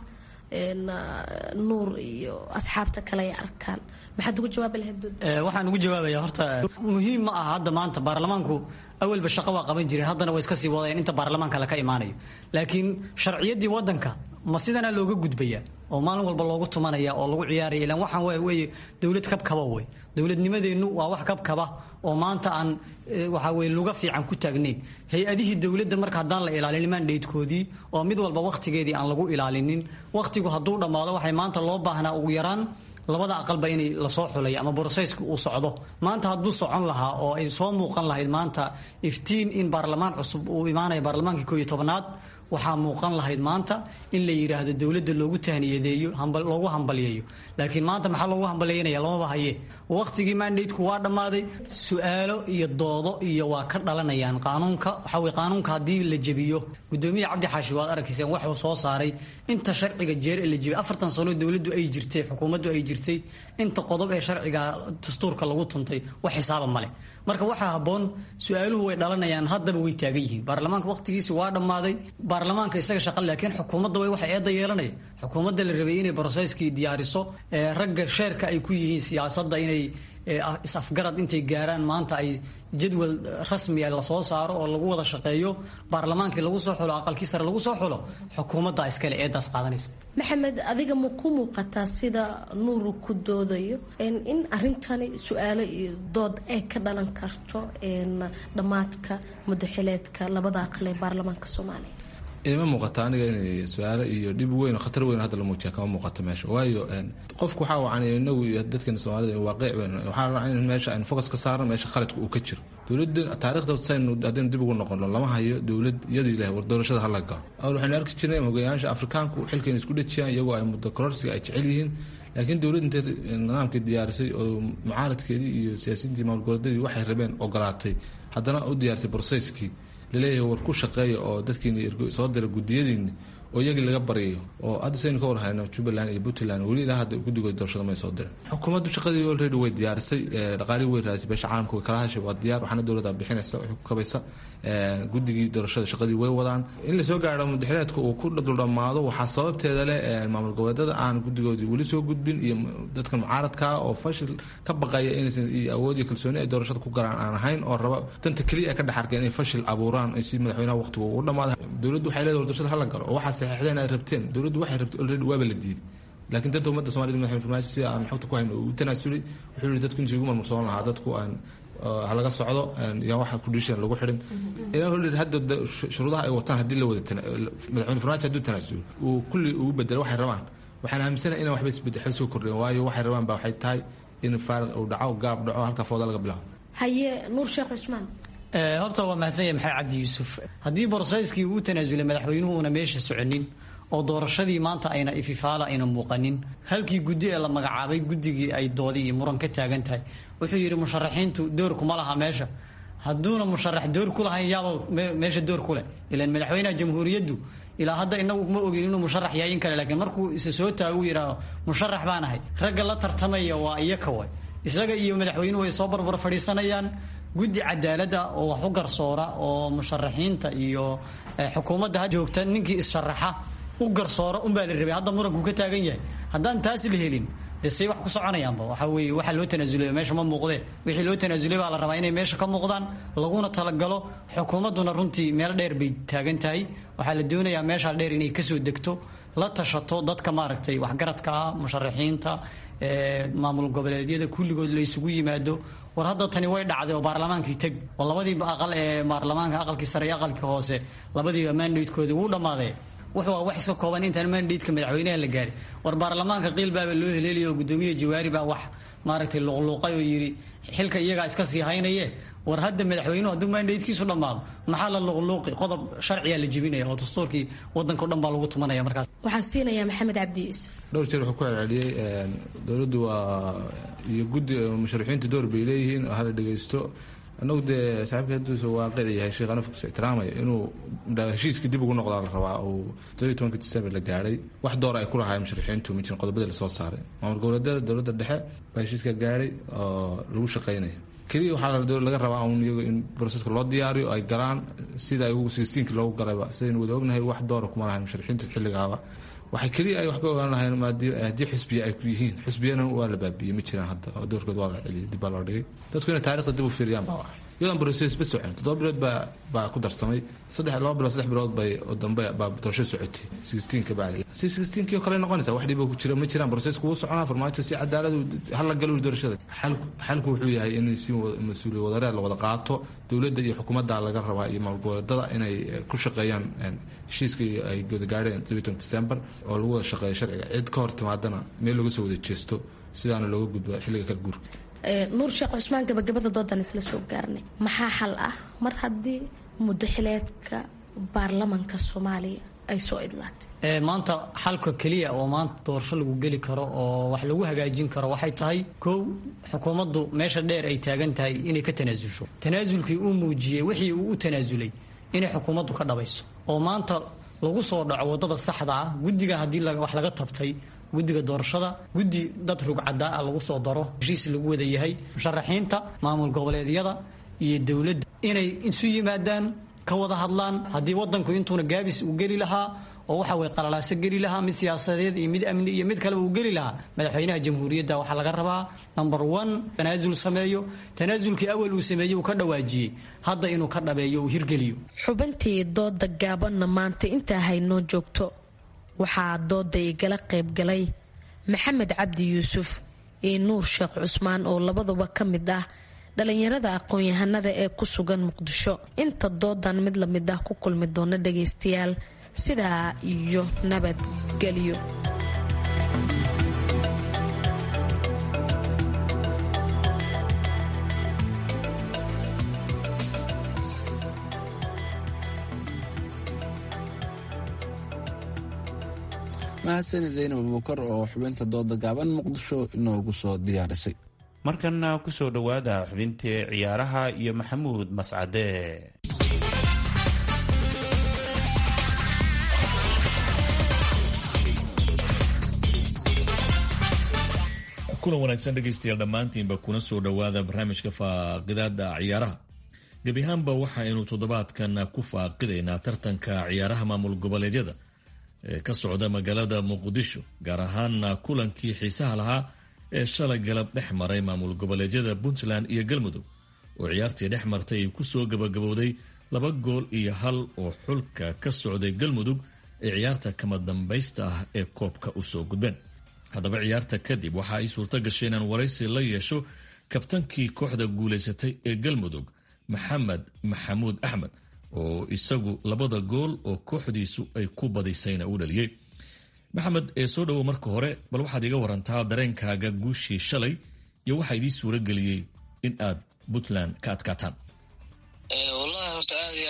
nuur iyo asxaabta kale ay arkaan maxaad ugu jawaabi lahayd waxaan ugu jawaabaya horta muhiim ma aha hadda maanta baarlamaanku awalba shaqo waa qaban jireen haddana way iska sii wadayeen inta baarlamaanka la ka imaanayo laakiin sharciyaddii waddanka ma sidana looga gudbaya oo maalin walba loogu tumanaya oo lagu ciyaaraya ilaan waxaan waa weeye dowlad kabkaba wey dowladnimadeennu waa wax kabkaba oo maanta aan waxaa weye luga fiican ku taagnayn hay-adihii dowladda marka haddaan la ilaalin mandatekoodii oo mid walba wakhtigeedii aan lagu ilaalinin wakhtigu hadduu dhammaado waxay maanta loo baahnaa ugu yaraan labada aqalba inay lasoo xulay ama borosesku uu socdo maanta hadduu socon lahaa oo ay soo muuqan lahayd maanta iftiin in baarlamaan cusub uu imaanaya baarlamaankii koo iyo tobanaad waxaa muuqan lahayd maanta in la yidhaahdo dowladda loogu tahniyadeeyo loogu hambalyeeyo laakiin maanta maxaa loogu hambalyeynaya lamaba haye waqtigii mandateku waa dhammaaday su-aalo iyo doodo iyo waa ka dhalanayaan qaanuunka waxaa weye qaanuunka haddii la jebiyo guddoomiye cabdi xaashi waad arkayseen waxuu soo saaray inta sharciga jeer ee la jebiyay afartan sano dowladdu ay jirtay xukuumaddu ay jirtay inta qodob ee sharciga dastuurka lagu tuntay wax xisaaba male marka waxaa habboon su-aaluhu way dhalanayaan haddaba way taagan yihiin baarlamaanka waqtigiisi waa dhammaaday baarlamaanka isaga shaqa laakiin xukuumadda way waxa eedda yeelanaya xukuumadda la rabay inay broseskii diyaariso ragga sheerka ay ku yihiin siyaasadda inay is-afgarad intay gaaraan maanta ay jadwal rasmi lasoo saaro oo lagu wada shaqeeyo baarlamaankii lagu soo xulo aqalkii sare lagu soo xulo xukuumadda iskale eedaas qaadanaysa maxamed adiga ma ku muuqataa sida nuuru ku doodayo in arintani su-aalo iyo dood ay ka dhalan karto dhammaadka mudaxileedka labada aqal ee baarlamaanka soomaaliya ima muuqata aniga inay su-aalo iyo dhib weyn oo khatar weyn hadda la muujiya kama muuqato meesha waayo qofku waxaa wacan inagu iyo dadkeena soomaalida waaqic weyn waxaa wacan in meesha aynu focus ka saarno meesha khaladka uu ka jiro dowladda taariikhda saynu haddaynu dib ugu noqono lama hayo dowlad iyadii leh war doorashada hala galo awal waxaynu arki jirnay hogayaasha afrikaanku xilkeena isku dhejiyaan iyagoo ay muddo kororsiga ay jecel yihiin laakiin dowladda intay nidaamkii diyaarisay oo mucaaradkeedii iyo siyaasiyiintii maamul goboleedyadii waxay rabeen ogolaatay haddana u diyaarisay broseskii laleeyahay war ku shaqeeya oo dadkiini soo dira gudiyadiini oo iyagii laga baryayo oo hadda saynu ka warhayno jubbaland iyo puntland weli ilaa hadda guddigooda doorashada may soo dirin xukuumaddu shaqadii already way diyaarisay dhaqaalihii way raadisay beesha caalamka way kala hashay waa diyaar waxaana dowladda bixinaysa waxay ku kabaysa guddigii doorashada shaqadii way wadaan in lasoo gaaro mudaxileedka uu ku duldhamaado waxaa sababteeda leh maamul goboleedyada aan guddigoodii weli soo gudbin iyo dadkan mucaaradkaa oo fashil ka baqaya inaysan iyo awood iyo kalsooni ay doorashada ku galaan aan ahayn oo raba danta keliya ay ka dhex arkeen inay fashil abuuraan si madaxweynaha waqtigu ugu dhamaada dowladdu waxay leedahay doorashada hala galo oo waxaa saxiixdeen ay rabteen dowladdu waxay rabtay already waaba la diiday laakiin dadka ummadda soomaalida madaxweyne farmaajo sida aan xogta ku hayno uu tanaasulay wuxuu yidhi dadku intii ugu marmarsoon lahaa dadku aan halaga socdo yaa waxa kudhishan lagu xirin ilaa hore hadda shuruudaha ay wataan haddii la wada madaxweyne farmaajo hadduu tanaasulo uu kulli ugu bedelo waxay rabaan waxaan aaminsanahay inaan waxba isbedel waxba soo kordhin waayo waxay rabaan baa waxay tahay in faariq uu dhaco gaab dhaco halka fooda laga bilaabo haye nuur sheekh cusmaan horta waa mahadsan yahay maxamed cabdi yuusuf haddii broseskii uu tanaasulay madaxweynuhu una meesha soconin oo doorashadii maanta ayna ififaala ayna muuqanin halkii guddi ee la magacaabay guddigii ay doodii iyo muran ka taagan tahay wuxuu yidhi musharaxiintu door kuma laha meesha hadduuna musharax door ku lahayn yaaba meesha door ku leh ilaan madaxweynaha jamhuuriyaddu ilaa hadda inagu ma ogin inuu musharax yahay in kale laakiin markuu isa soo taago uu yidhaahdo musharax baan ahay ragga la tartamaya waa iyaka way isaga iyo madaxweynuhu way soo barbar fadhiisanayaan guddi cadaaladda oo wax u garsoora oo musharaxiinta iyo xukuumadda ha joogta ninkii is-sharaxa u garsoora unbaa la rabay hadda muranku ka taagan yahay haddaan taas la helin dee say wax ku soconayaanba waxa weeye waxa loo tanaasulay meesha ma muuqdee wixii loo tanaasulay baa la rabaa inay meesha ka muuqdaan laguna talagalo xukuumadduna runtii meel dheer bay taagan tahay waxaa la doonayaa meeshaa dheer inay kasoo degto la tashato dadka maaragtay waxgaradka ah musharaxiinta maamul goboleedyada kulligood la isugu yimaado war hadda tani way dhacday oo baarlamaankii teg oo labadiiba aqal ee baarlamaanka aqalkii sare iyo aqalkii hoose labadiiba mandatekoodii wuu dhammaaday wuxuu wax iska kooban intaan mandate-ka madaxweynaha la gaarin war baarlamaanka qiil baaba loo heleelaya oo guddoomiye jawaari baa wax maaragtay luqluuqay oo yidhi xilka iyagaa iska sii haynaye war hadda madaxweynuhu hadduu mandatekiisu dhammaado maxaa la luqluuqi qodob sharciyaa la jebinaya oo dastuurkii waddanka o dhan baa lagu tumanaya markaas waxaan siinayaa maxamed cabdi yuusuf dhowr jeer wuxuu ku celceliyey dowladdu waa iyo guddi musharaxiintu door bay leeyihiin oo hala dhegaysto annagu dee saaxiibka hadduusa waaqici yahay sheekh anafkiisa ixtiraamaya inuu heshiiskii dib ugu noqdaa la rabaa uu toddobiyi tobanka December la gaadhay wax door ay ku lahaayeen musharaxiintu ma jirin qodobada la soo saaray maamul goboleedyada dowladda dhexe baa heshiiska gaadhay oo lagu shaqaynayo keliya waxaa laga rabaa un iyagu in broseska loo diyaariyo ay galaan sida ay ugu sixteenkii loogu galayba sidaynu wada ognahay wax doora kuma lahayn musharaxiinta xilligaaba waxay keliya ay wax ka ogaan lahayn haddii xisbiya ay ku yihiin xisbiyana waa la baabiyey ma jiraan hadda oo doorkood waa la celiyay dib baa loo dhigay dadku inay taarikhda dib u fiiriyaan baa wax iyadan broses ba socon toddoba bilood baa baa ku darsamay saddex laba bilood saddex bilood bay oo dambe baa doorasho socotay sixteenka bacdi si sixteenkii oo kale noqonaysa wax dhibo ku jira ma jiraan brosesku wuu soconaa farmaajo si cadaalad hal la galo doorashada xalku xalku wuxuu yahay in si mas'uuliyad wadareed la wada qaato dowladda iyo xukuumadda laga rabaa iyo maamul goboleedyada inay ku shaqeeyaan heshiiska ay go'da gaadheen toddobiyi tobanka December oo lagu wada shaqeeyo sharciga cid ka hor timaadana meel laga soo wada jeesto sidaana looga gudbo xilliga kala guurka nuur sheekh cusmaan gabagabada doodan isla soo gaarnay maxaa xal ah mar haddii muddo xileedka baarlamanka soomaaliya ay soo idlaatay maanta xalka keliya oo maanta doorasho lagu geli karo oo wax lagu hagaajin karo waxay tahay kow xukuumaddu meesha dheer ay taagan tahay inay ka tanaasulsho tanaasulkii uu muujiyey wixii uu u tanaasulay inay xukuumaddu ka dhabayso oo maanta lagu soo dhaco wadada saxda ah guddiga haddii wax laga tabtay guddiga doorashada guddi dad rugcadaa ah lagu soo daro heshiis lagu wada yahay musharaxiinta maamul goboleedyada iyo dowladda inay isu yimaadaan ka wada hadlaan haddii wadanku intuuna gaabis uu geli lahaa oo waxa way qalalaaso geli lahaa mid siyaasadeed iyo mid amni iyo mid kale uu geli lahaa madaxweynaha jamhuuriyadda waxaa laga rabaa number one tanaasul sameeyo tanaasulkii awal uu sameeyey uu ka dhawaajiyey hadda inuu ka dhabeeyo uu hirgeliyo xubintii dooda gaabanna maanta intaa haynoo joogto waxaa dooda igala qaybgalay maxamed cabdi yuusuf iyo nuur sheekh cusmaan oo labaduba ka mid ah dhalinyarada aqoon-yahanada ee ku sugan muqdisho inta doodan mid lamid ah ku kulmi doona dhagaystayaal sidaa iyo nabadgelyo mahadsan zaynab abubakar oo xubinta dooda gaaban muqdisho inoogu soo diyaarisay markana kusoo dhowaada xubintii ciyaaraha iyo maxamuud mascade kulan wanaagsan dhegaystayaal dhammaantiinba kuna soo dhowaada barnaamijka faaqidaada ciyaaraha gebi ahaanba waxaynu toddobaadkan ku faaqidaynaa tartanka ciyaaraha maamul goboleedyada ee ka socda magaalada muqdisho gaar ahaan kulankii xiisaha lahaa ee shalay galab dhex maray maamul goboleedyada puntland iyo galmudug oo ciyaartii dhex martay ay kusoo gabagabowday laba gool iyo hal oo xulka ka socday galmudug ee ciyaarta kama dambaysta ah ee koobka usoo gudbeen haddaba ciyaarta kadib waxa ay suurto gashay inaan waraysi la yeesho kabtankii kooxda guulaysatay ee galmudug maxamed maxamuud axmed oo isagu labada gool oo kooxdiisu ay ku badisayna u dhaliyey maxamed ee soo dhowow marka hore bal waxaad iga warantaa dareenkaaga guushii shalay iyo waxaa idii suuro geliyey in aad puntland ka adkaataan wallahi horta aad iyo aad u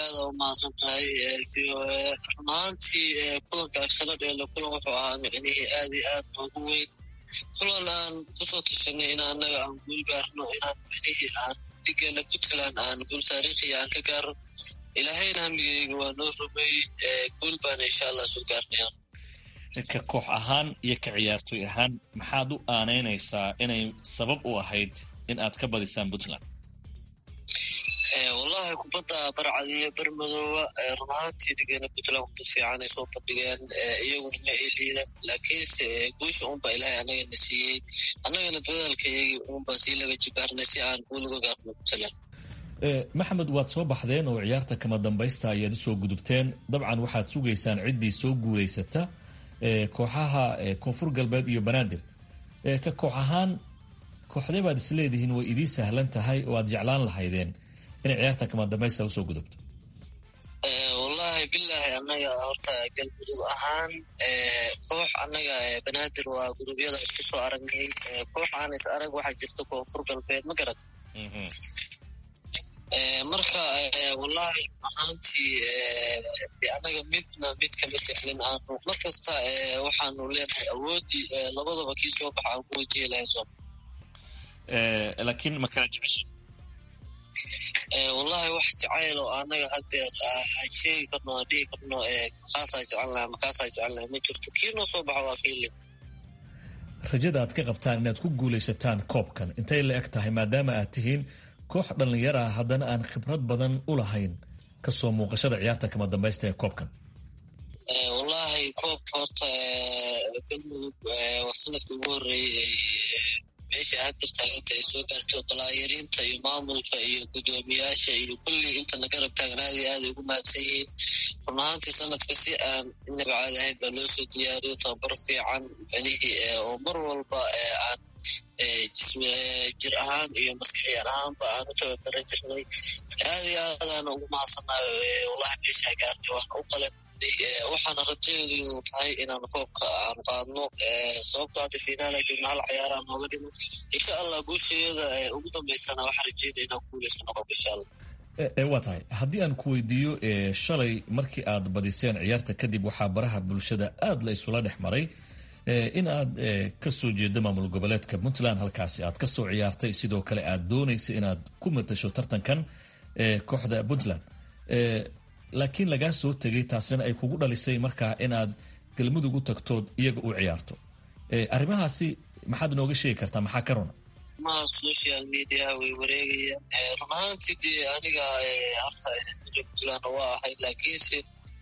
mahadsan tahay v o a run ahaantii kulanka shala dheelo kulan wuxuu ahaa micnihii aad iyo aad noogu weyn kulan aan kusoo tashanay in annaga aan guul gaarno inaan micnihii aan digeena puntland aan guul taariikhiya aan ka gaarno ilaahayna hamigeyga waa noo rumeeyey guul baana insha allah soo gaarnaya ka koox ahaan iyo ka ciyaartoy ahaan maxaad u aanaynaysaa inay sabab u ahayd in aad ka badisaan puntland wallahi kubadda barcadiyo bermadooba run ahaantii digeena puntland kubad fiican ay soo bandhigeen iyaguna ma ay liidan laakiinse guusha unba ilaahay annagana siiyey annagana dadaalkayagii unba sii laga jibaarnay si aan guul uga gaarno puntland maxamed waad soo baxdeen oo ciyaarta kama dambaysta ayaad usoo gudubteen dabcan waxaad sugaysaan ciddii soo guulaysata kooxaha koonfur galbeed iyo banaadir ka koox ahaan kooxdee baad isleedihiin way idii sahlan tahay oo aad jeclaan lahaydeen inay ciyaarta kama dambaysta usoo gudubto wallahi bilaahi annaga horta galmudug ahaan koox annaga banaadir waa gurubyada kusoo aragnay koox aan is arag waxaa jirta koonfur galbeed ma garata marka wallahi ahaantii annaga midna mid kama sexlin aanu mar kasta waxaanu leenahay awoodii labadaba kii soo baxa aan ku wajihi lahayn soo laakiin ma kala jecesha wallahi wax jacayl oo annaga haddeer aan sheegi karno aan dhihi karno makaasaa jecel lahay makaasaa jecel lahay ma jirto kii noo soo baxa waa kiile rajada aad ka qabtaan inaad ku guulaysataan koobkan intay la eg tahay maadaama aad tihiin koox dhallinyar ah haddana aan khibrad badan u lahayn kasoo muuqashada ciyaarta kama dambaysta ee koobkan wallahi koobka horta galmudug waa sanadkii ugu horreeyey meesha hadda taaganta ay soo gaarto dalaayariinta iyo maamulka iyo guddoomiyaasha iyo kulli intana garab taagan aad iyo aad ay ugu mahadsan yihiin run ahaantii sanadka si aan inaba caadi ahayn baa loo soo diyaariyo tababar fiican micnihii oo mar walba aan jir ahaan iyo maskaxiyan ahaanba aan u tababaran jirnay aad iyo aad aana ugu mahadsannayo wallahi meeshaa gaarnay waana u qalan waxaana rajadeedu tahay inaan koobka aan qaadno sababto hadda finaala joogna hal ciyaaraan nooga dhimo insha allah guusheeda ugu dambaysana waxaan rajeynaya inaan guulaysano koobka insha allah waa tahay haddii aan ku weydiiyo shalay markii aad badiseen ciyaarta kadib waxaa baraha bulshada aad la isula dhex maray in aad ka soo jeedo maamul goboleedka puntland halkaasi aad ka soo ciyaartay sidoo kale aad doonaysa inaad ku matasho tartankan kooxda puntland laakiin lagaa soo tegay taasina ay kugu dhalisay markaa inaad galmudug u tagtood iyaga u ciyaarto arrimahaasi maxaad inooga sheegi kartaa maxaa ka runa ma social mediaha way wareegayaan run ahaantii dee aniga horta puntland waa ahay laakiinse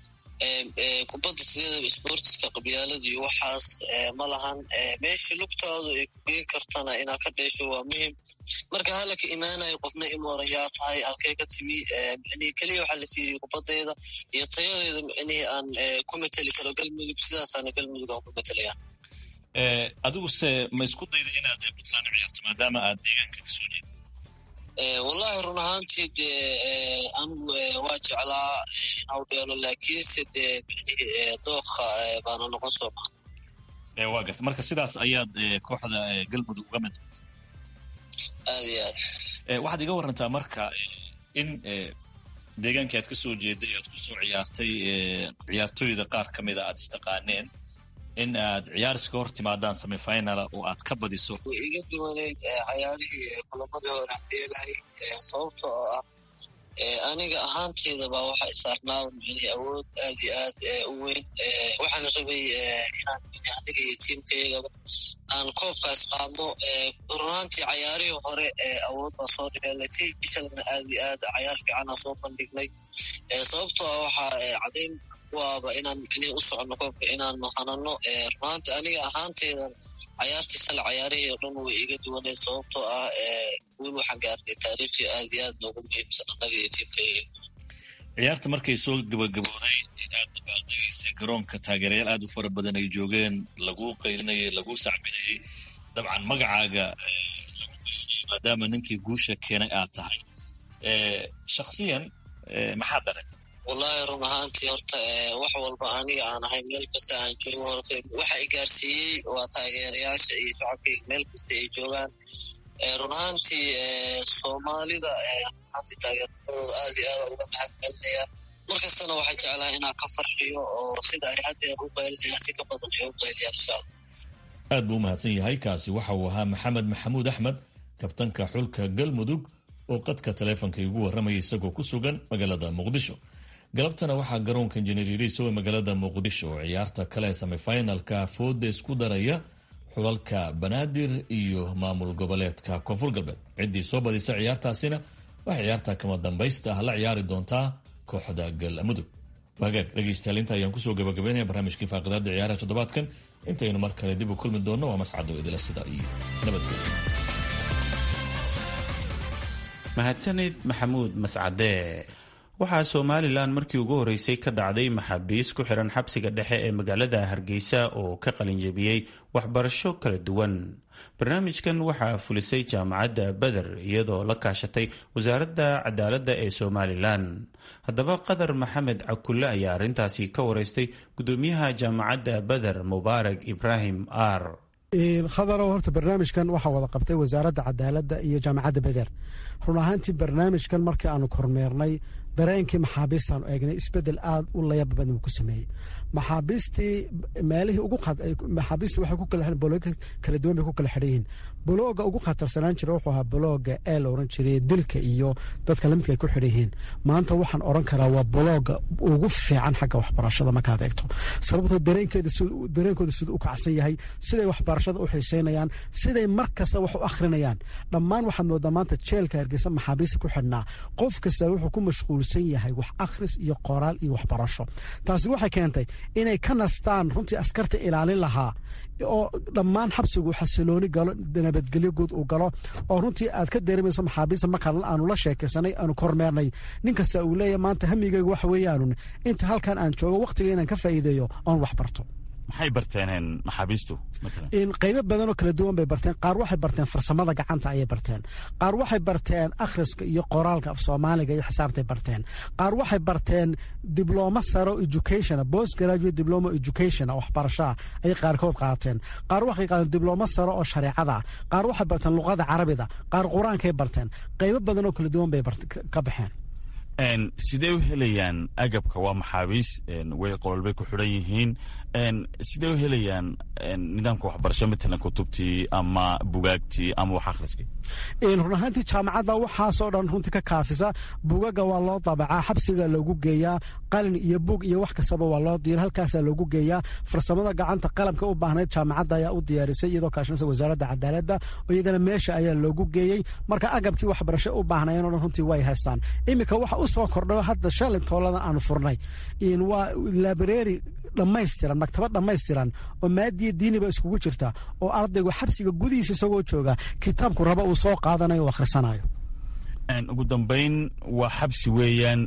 kubadda sideedaba sportiska qabyaaladii waxaas ma lahan meesha lugtaadu ay ku geen kartana inaad ka dheesho waa muhim marka halaka imaanayo qofna imoran yaa tahay halkee ka timi micnihii keliya waxaa la fiiriyey kubaddeeda iyo tayadeeda micnihii aan ku mateli karo galmudug sidaasaana galmudug aan ku matalaya adiguse ma isku dayda inaad puntland ciyaarto maadaama aad deegaanka kasoo jeeda wallahi run ahaantii dee anigu waa jeclaa inau dheelo laakiinse dee micnihii dooqa baana noqon soo maha waa garta marka sidaas ayaad kooxda galmudug uga mid aad iyo aad waxaad iga warantaa marka in deegaankii aad ka soo jeeday aad kusoo ciyaartay ciyaartooyda qaar ka mida aad istaqaaneen in aad ciyaariska hor timaadaan semifinala oo aad ka badiso way iga duwaneyd cayaarihii kulamadii hore aan dheelahay sababta oo ah aniga ahaanteedaba waxa isaarnaa micnihii awood aad iyo aad u weyn waxaana rabay inaan aniga iyo tiimkayagaba aan koobkaas qaadno run ahaantii cayaarihii hore awood baa soo dhigay tiimkiisalna aad iyo aad cayaar fiicana soo bandhignay sababtoo ah waxaa cadayn waaba inaan micnihii u soconno koobka inaanu hanano run ahaantii aniga ahaanteedan cayaartii shala cayaarihii o dhan way iga duwaneed sababtoo ah guul waxaan gaarnay taariikhii aad iyo aad noogu muhiimsan annaga iyo tiimkayga ciyaarta markay soo gabagabooday in aad dabaaldegaysay garoonka taageerayaal aad u fara badan ay joogeen laguu qaylinayay laguu sacbinayay dabcan magacaaga lagu qaylinayay maadaama ninkii guusha keenay aad tahay shaksiyan maxaa dareed wallahi run ahaantii horta wax walba aniga aan ahay meel kasta aan joogo horta waxa i gaarsiiyey waa taageerayaasha iyo shacabkayga meel kasta ay joogaan run ahaantii soomaalida runaaantii taageeradooda aad iyo aad uga mahad celinaya markastana waxaan jeclahay inaan ka farxiyo oo sida ay haddeer u qaylinayaan si ka badan ay u qayliyaan insha allah. aad buu u mahadsan yahay. kaasi waxa uu ahaa maxamed maxamuud axmed, kabtanka xulka galmudug oo qadka taleefonka igu warramaya isagoo ku sugan magaalada muqdisho. galabtana waxaa garoonka injineer yariiso ee magaalada muqdisho oo ciyaarta kale ee semifinalka fooda isku daraya xulalka banaadir iyo maamul goboleedka koonfur galbeed. ciddii soo badisa ciyaartaasina waxay ciyaarta kama dambaysta ah la ciyaari doontaa kooxda galmudug. wagaag dhegaystayaal inta ayaan kusoo gabagabaynaya barnaamijkii faaqidaada ciyaaraha toddobaadkan. intaynu mar kale dib u kulmi doonno waa mascado idila sida iyo nabadgelyo. mahadsanid maxamuud mascade. waxaa somalilan markii ugu horeysay ka dhacday maxaabiis ku xiran xabsiga dhexe ee magaalada hargeysa oo ka qalinjabiyey waxbarasho kala duwan. barnaamijkan waxaa fulisay jaamacadda beder iyadoo la kaashatay wasaaradda cadaaladda ee somalilan. haddaba qadar maxamed cakulle ayaa arrintaasi ka wareystay gudoomiyaha jaamacadda beder mubaarak ibraahim ar. khadarow horta barnaamijkan waxaa wada qabtay wasaaradda cadaaladda iyo jaamacadda beder. run ahaantii barnaamijkan markii aanu kormeernay dareenkii maxaabiistaanu eegnay isbedel aad u layab badan ku sameeyey. maxaabiistii meelihii ugu maxaabiistii waxay ku kala xidhan bolooga kala duwan bay ku kala xidhan yihiin. bolooga ugu khatarsanaan jira wuxuu ahaa bolooga ee la oran jiray dilka iyo dadka lamidka ay ku xidhan yihiin. maanta waxaan oran karaa waa bolooga ugu fiican xagga waxbarashada markaad eegto, sababtoo dareenkeeda dareenkooda siduu u kacsan yahay, siday waxbarashada u xiiseynayaan, siday mar kasta wax u akhrinayaan. dhammaan waxaad moodaa maanta jeelka hargeysa maxaabiista ku xidhnaa qof kasta wuxuu ku mashquulsan yahay wax akhris iyo qoraal iyo waxbarasho. taasi waxay keentay inay ka nastaan runtii askarta ilaalin lahaa oo dhammaan xabsigu xasilooni galo, nabadgelyo guud uu galo, oo runtii aad ka dareemayso maxaabiista markaa aanu la sheekaysanay aanu kormeernay nin kasta uu leeyahay maanta hamigayga waxa weeyaanun inta halkan aan joogo waqtiga inaan ka faa'iideeyo oon wax barto. maxay barteen maxaabiistu? qaybo badanoo kala duwan bay barteen. qaar waxay barteen farsamada gacanta ayay barteen, qaar waxay barteen akhriska iyo qoraalka af soomaaliga iyo xisaabtay barteen, qaar waxay barteen diblooma saro education, post graduate diploma education waxbarashaa ayay qaarkood qaateen, qaar waxay qaateen diblooma saro oo shareecada, qaar waxay barteen luqada carabida, qaar qur-aankay barteen. qaybo badanoo kala duwan bay ka baxeen. sidee u helayaan agabka? waa maxaabiis way qololbay ku xidhan yihiin. sidee u helayaan nidaamka waxbarasho matalan kutubtii ama bugaagtii ama wax akhriskii? run ahaantii jaamacadda waxaasoo dhan runtii ka kaafisa. bugaga waa loo dabacaa, xabsiga loogu geeyaa, qalin iyo bug iyo wax kastaba waa loo diira, halkaasaa loogu geeyaa. farsamada gacanta qalabka u baahnayd jaamacadda ayaa u diyaarisay iyadoo kaashanaysa wasaaradda cadaaladda, oo iyadana meesha ayaa loogu geeyey. marka agabkii waxbarasho u baahnayeen oo dhan runtii way haystaan. iminka waxa u soo kordhayo hadda shalay tooladan aanu furnay waa library dhammaystiran, maktabad dhammaystiran oo maadiya diiniba iskugu jirta, oo ardaygu xabsiga gudihiisa isagoo jooga kitaabku raba uu soo qaadanayo oo akhrisanayo. ugu dambayn waa xabsi weeyaan,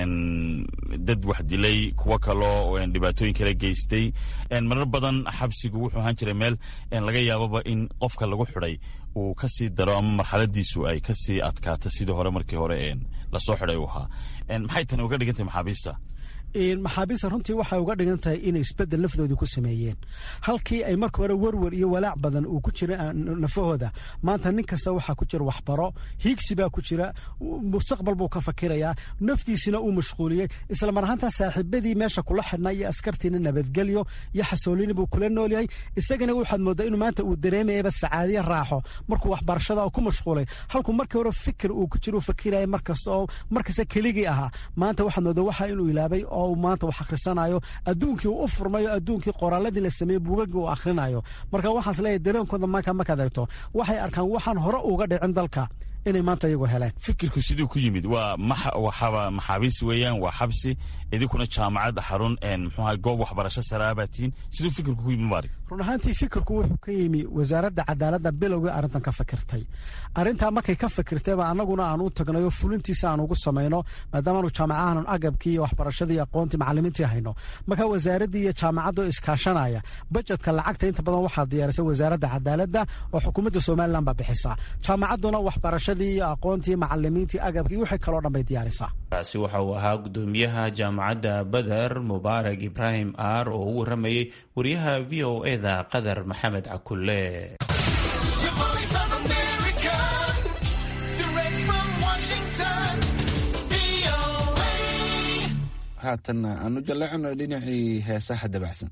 dad wax dilay, kuwo kaloo dhibaatooyin kala geystay. marar badan xabsigu wuxuu ahaan jiray meel laga yaababa in qofka lagu xidhay uu ka sii daro ama marxaladiisu ay ka sii adkaato sidii hore markii hore lasoo xidhay u ahaa. maxay tani uga dhigantahay maxaabiista? maxaabiista runtii waxay uga dhigan tahay inay isbedel nafdoodii ku sameeyeen. halkii ay marka hore werwer iyo walaac badan uu ku jira nafahooda, maanta nin kasta waxaa ku jira waxbaro, hiigsi baa ku jira, mustaqbal buu ka fakirayaa, naftiisina uu mashquuliyey. isla mar ahaantaa saaxiibadii meesha kula xidhnaa iyo askartiina nabadgelyo iyo xasoolini buu kula nool yahay. isagana waxaad moodaa inuu maanta uu dareemayaba sacaadiya raaxo markuu waxbarashada ku mashquulay, halkuu markii hore fikir uu ku jira uu fakiraya markasta oo markasta keligii ahaa. maanta waxaad moodaa waxa inuu ilaabay oo maanta wax akhrisanayo, adduunkii uu u furmayo, adduunkii qoraaladii la sameeyey buugagii uu akhrinayo. marka waxaas leeyahay dareenkooda maanka markaad eegto waxay arkaan waxaan hore uga dhicin dalka inay maanta iyagu heleen. fikirku siduu ku yimid waa waxaba maxaabiis weeyaan, waa xabsi, idinkuna jaamacadda xarun muxuuaha goob waxbarasho saraabatiin. siduu fikirku ku yimid maari? run ahaantii fikirku wuxuu ka yimi wasaaradda cadaaladda bilowgii arrintan ka fikirtay. arrintaa markay ka fikirtayba annaguna aan u tagnayo fulintiisa aan ugu samayno, maadaamaanu jaamacahan agabkii iyo waxbarashadii iyo aqoontii macallimiintii hayno. marka wasaaraddii iyo jaamacaddu iskaashanaya, bajetka lacagta inta badan waxaa diyaarisay wasaaradda cadaaladda oo xukuumadda somalilan baa bixisa. jaamacadduna waxbarashadii iyo aqoontii macallimiintii agabkii wixii kaloo dhan bay diyaarisaa. kaasi waxa uu ahaa gudoomiyaha jaamacadda beder mubaarak ibraahim ar oo u waramayey wariyaha v o e da qadar maxamed cakulle. haatan aanu jallacno dhinacii heesaha dabacsan.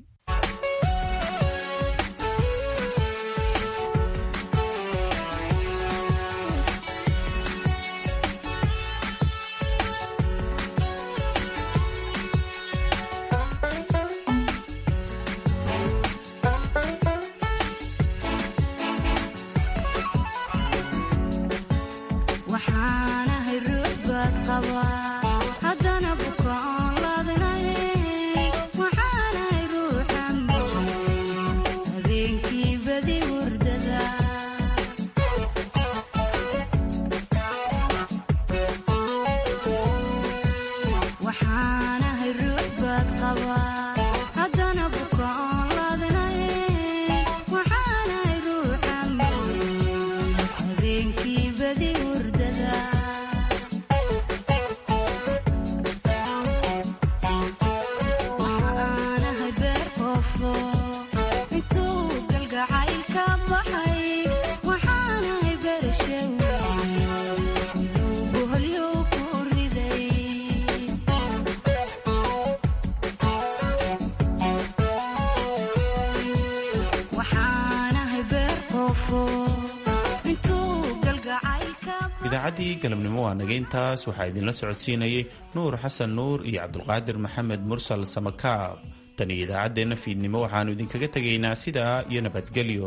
idaacaddii galabnimo waa naga intaas. waxaa idinla socodsiinayay nuur xasan nuur iyo cabdulqaadir maxamed mursal samakaab. tan iyo idaacaddeenna fiidnimo waxaannu idinkaga tegaynaa sidaa iyo nabadgelyo.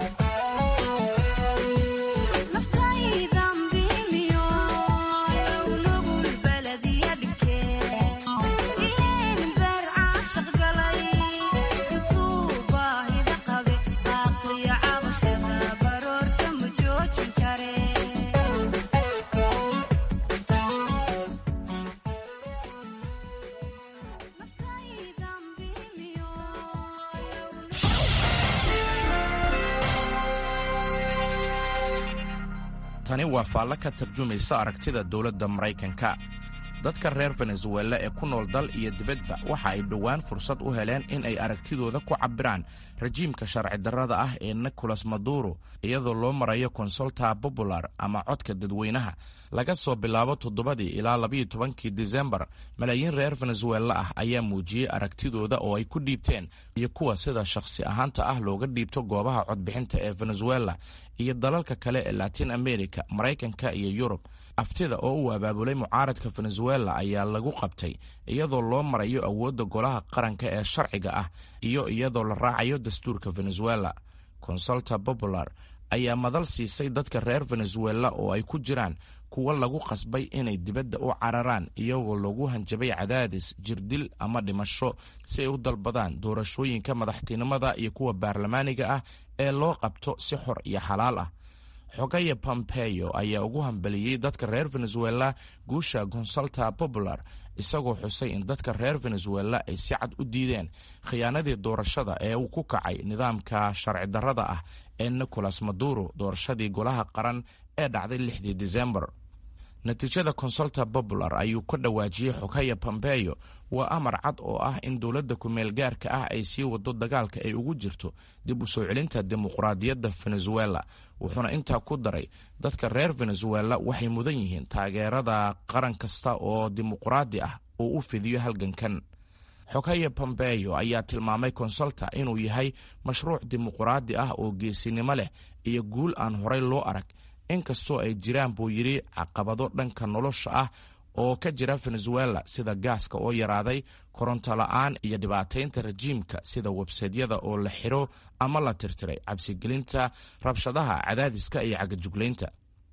tani waa faallo ka tarjumaysa aragtida dowladda Maraykanka. dadka reer Venezuela ee ku nool dal iyo dibadba waxa ay dhowaan fursad u heleen in ay aragtidooda ku cabiraan rajiimka sharci darrada ah ee Nicolas Maduro iyadoo loo marayo Consulta Popular ama codka dadweynaha. laga soo bilaabo toddobadii ilaa labiyo tobankii December, malaayiin reer Venezuela ah ayaa muujiyey aragtidooda oo ay ku dhiibteen iyo kuwa sida shakhsi ahaanta ah looga dhiibto goobaha codbixinta ee Venezuela iyo dalalka kale ee Latin America, Maraykanka iyo Yurub. aftida oo uu abaabulay mucaaradka Venezuela ayaa lagu qabtay iyadoo loo marayo awoodda golaha qaranka ee sharciga ah iyo iyadoo la raacayo dastuurka Venezuela. Consulta Popular ayaa madal siisay dadka reer Venezuela oo ay ku jiraan kuwa lagu qasbay inay dibadda u cararaan iyagoo lagu hanjabay cadaadis, jirdil ama dhimasho si ay u dalbadaan doorashooyinka madaxtinimada iyo kuwa baarlamaaniga ah ee loo qabto si xor iyo xalaal ah. Xogaya Pompeo ayaa ugu hambaliyey dadka reer Venezuela guusha Consulta Popular, isagoo xusay in dadka reer Venezuela ay si cad u diideen khiyaanadii doorashada ee uu ku kacay nidaamka sharci darrada ah ee Nicolas Maduro doorashadii golaha qaran ee dhacday lixdii December. natiijada Consulta Popular ayuu ka dhawaajiyey Xogaya Pompeo waa amar cad oo ah in dowladda ku-meel gaarka ah ay sii wado dagaalka ay ugu jirto dib u soo celinta dimuqraadiyadda Venezuela, wuxuuna intaa ku daray dadka reer Venezuela waxay mudan yihiin taageerada qaran kasta oo dimuqraadi ah oo u fidiyo halgankan. Xogaya Pompeo ayaa tilmaamay Consulta inuu yahay mashruuc dimuqraadi ah oo geesinimo leh iyo guul aan horay loo arag, inkastoo ay jiraan buu yidhi caqabado dhanka nolosha ah oo ka jira Venezuela sida gaaska oo yaraaday, koronto la'aan iyo dhibaataynta rajiimka sida websaydyada oo la xiro ama la tirtiray, cabsigelinta rabshadaha, cadaadiska iyo cagajuglaynta.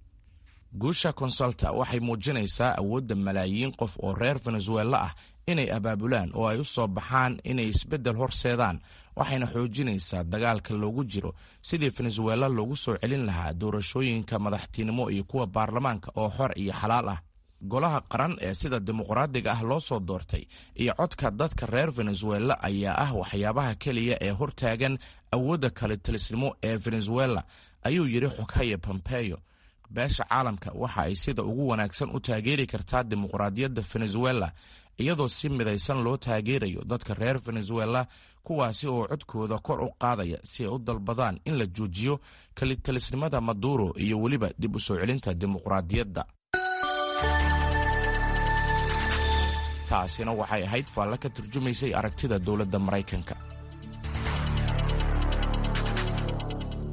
guusha Consulta waxay muujinaysaa awoodda malaayiin qof oo reer Venezuela ah inay abaabulaan oo ay u soo baxaan inay isbeddel horseedaan, waxayna xoojinaysaa dagaalka loogu jiro sidii Venezuela loogu soo celin lahaa doorashooyinka madaxtinimo iyo kuwa baarlamaanka oo xor iyo xalaal ah. golaha qaran ee sida dimuqraadiga ah loo soo doortay iyo codka dadka reer Venezuela ayaa ah waxyaabaha keliya ee hortaagan awoodda kale talisnimo ee Venezuela, ayuu yidhi Xogaya Pompeo. beesha caalamka waxa ay sida ugu wanaagsan u taageeri kartaa dimuqraadiyadda Venezuela iyadoo si midaysan loo taageerayo dadka reer Venezuela, kuwaasi oo codkooda kor u qaadaya si ay u dalbadaan in la joojiyo kalitalisnimada Maduro iyo weliba dib u soo celinta dimuqraadiyadda. taasina waxay ahayd faalle ka turjumaysay aragtida dowladda maraykanka.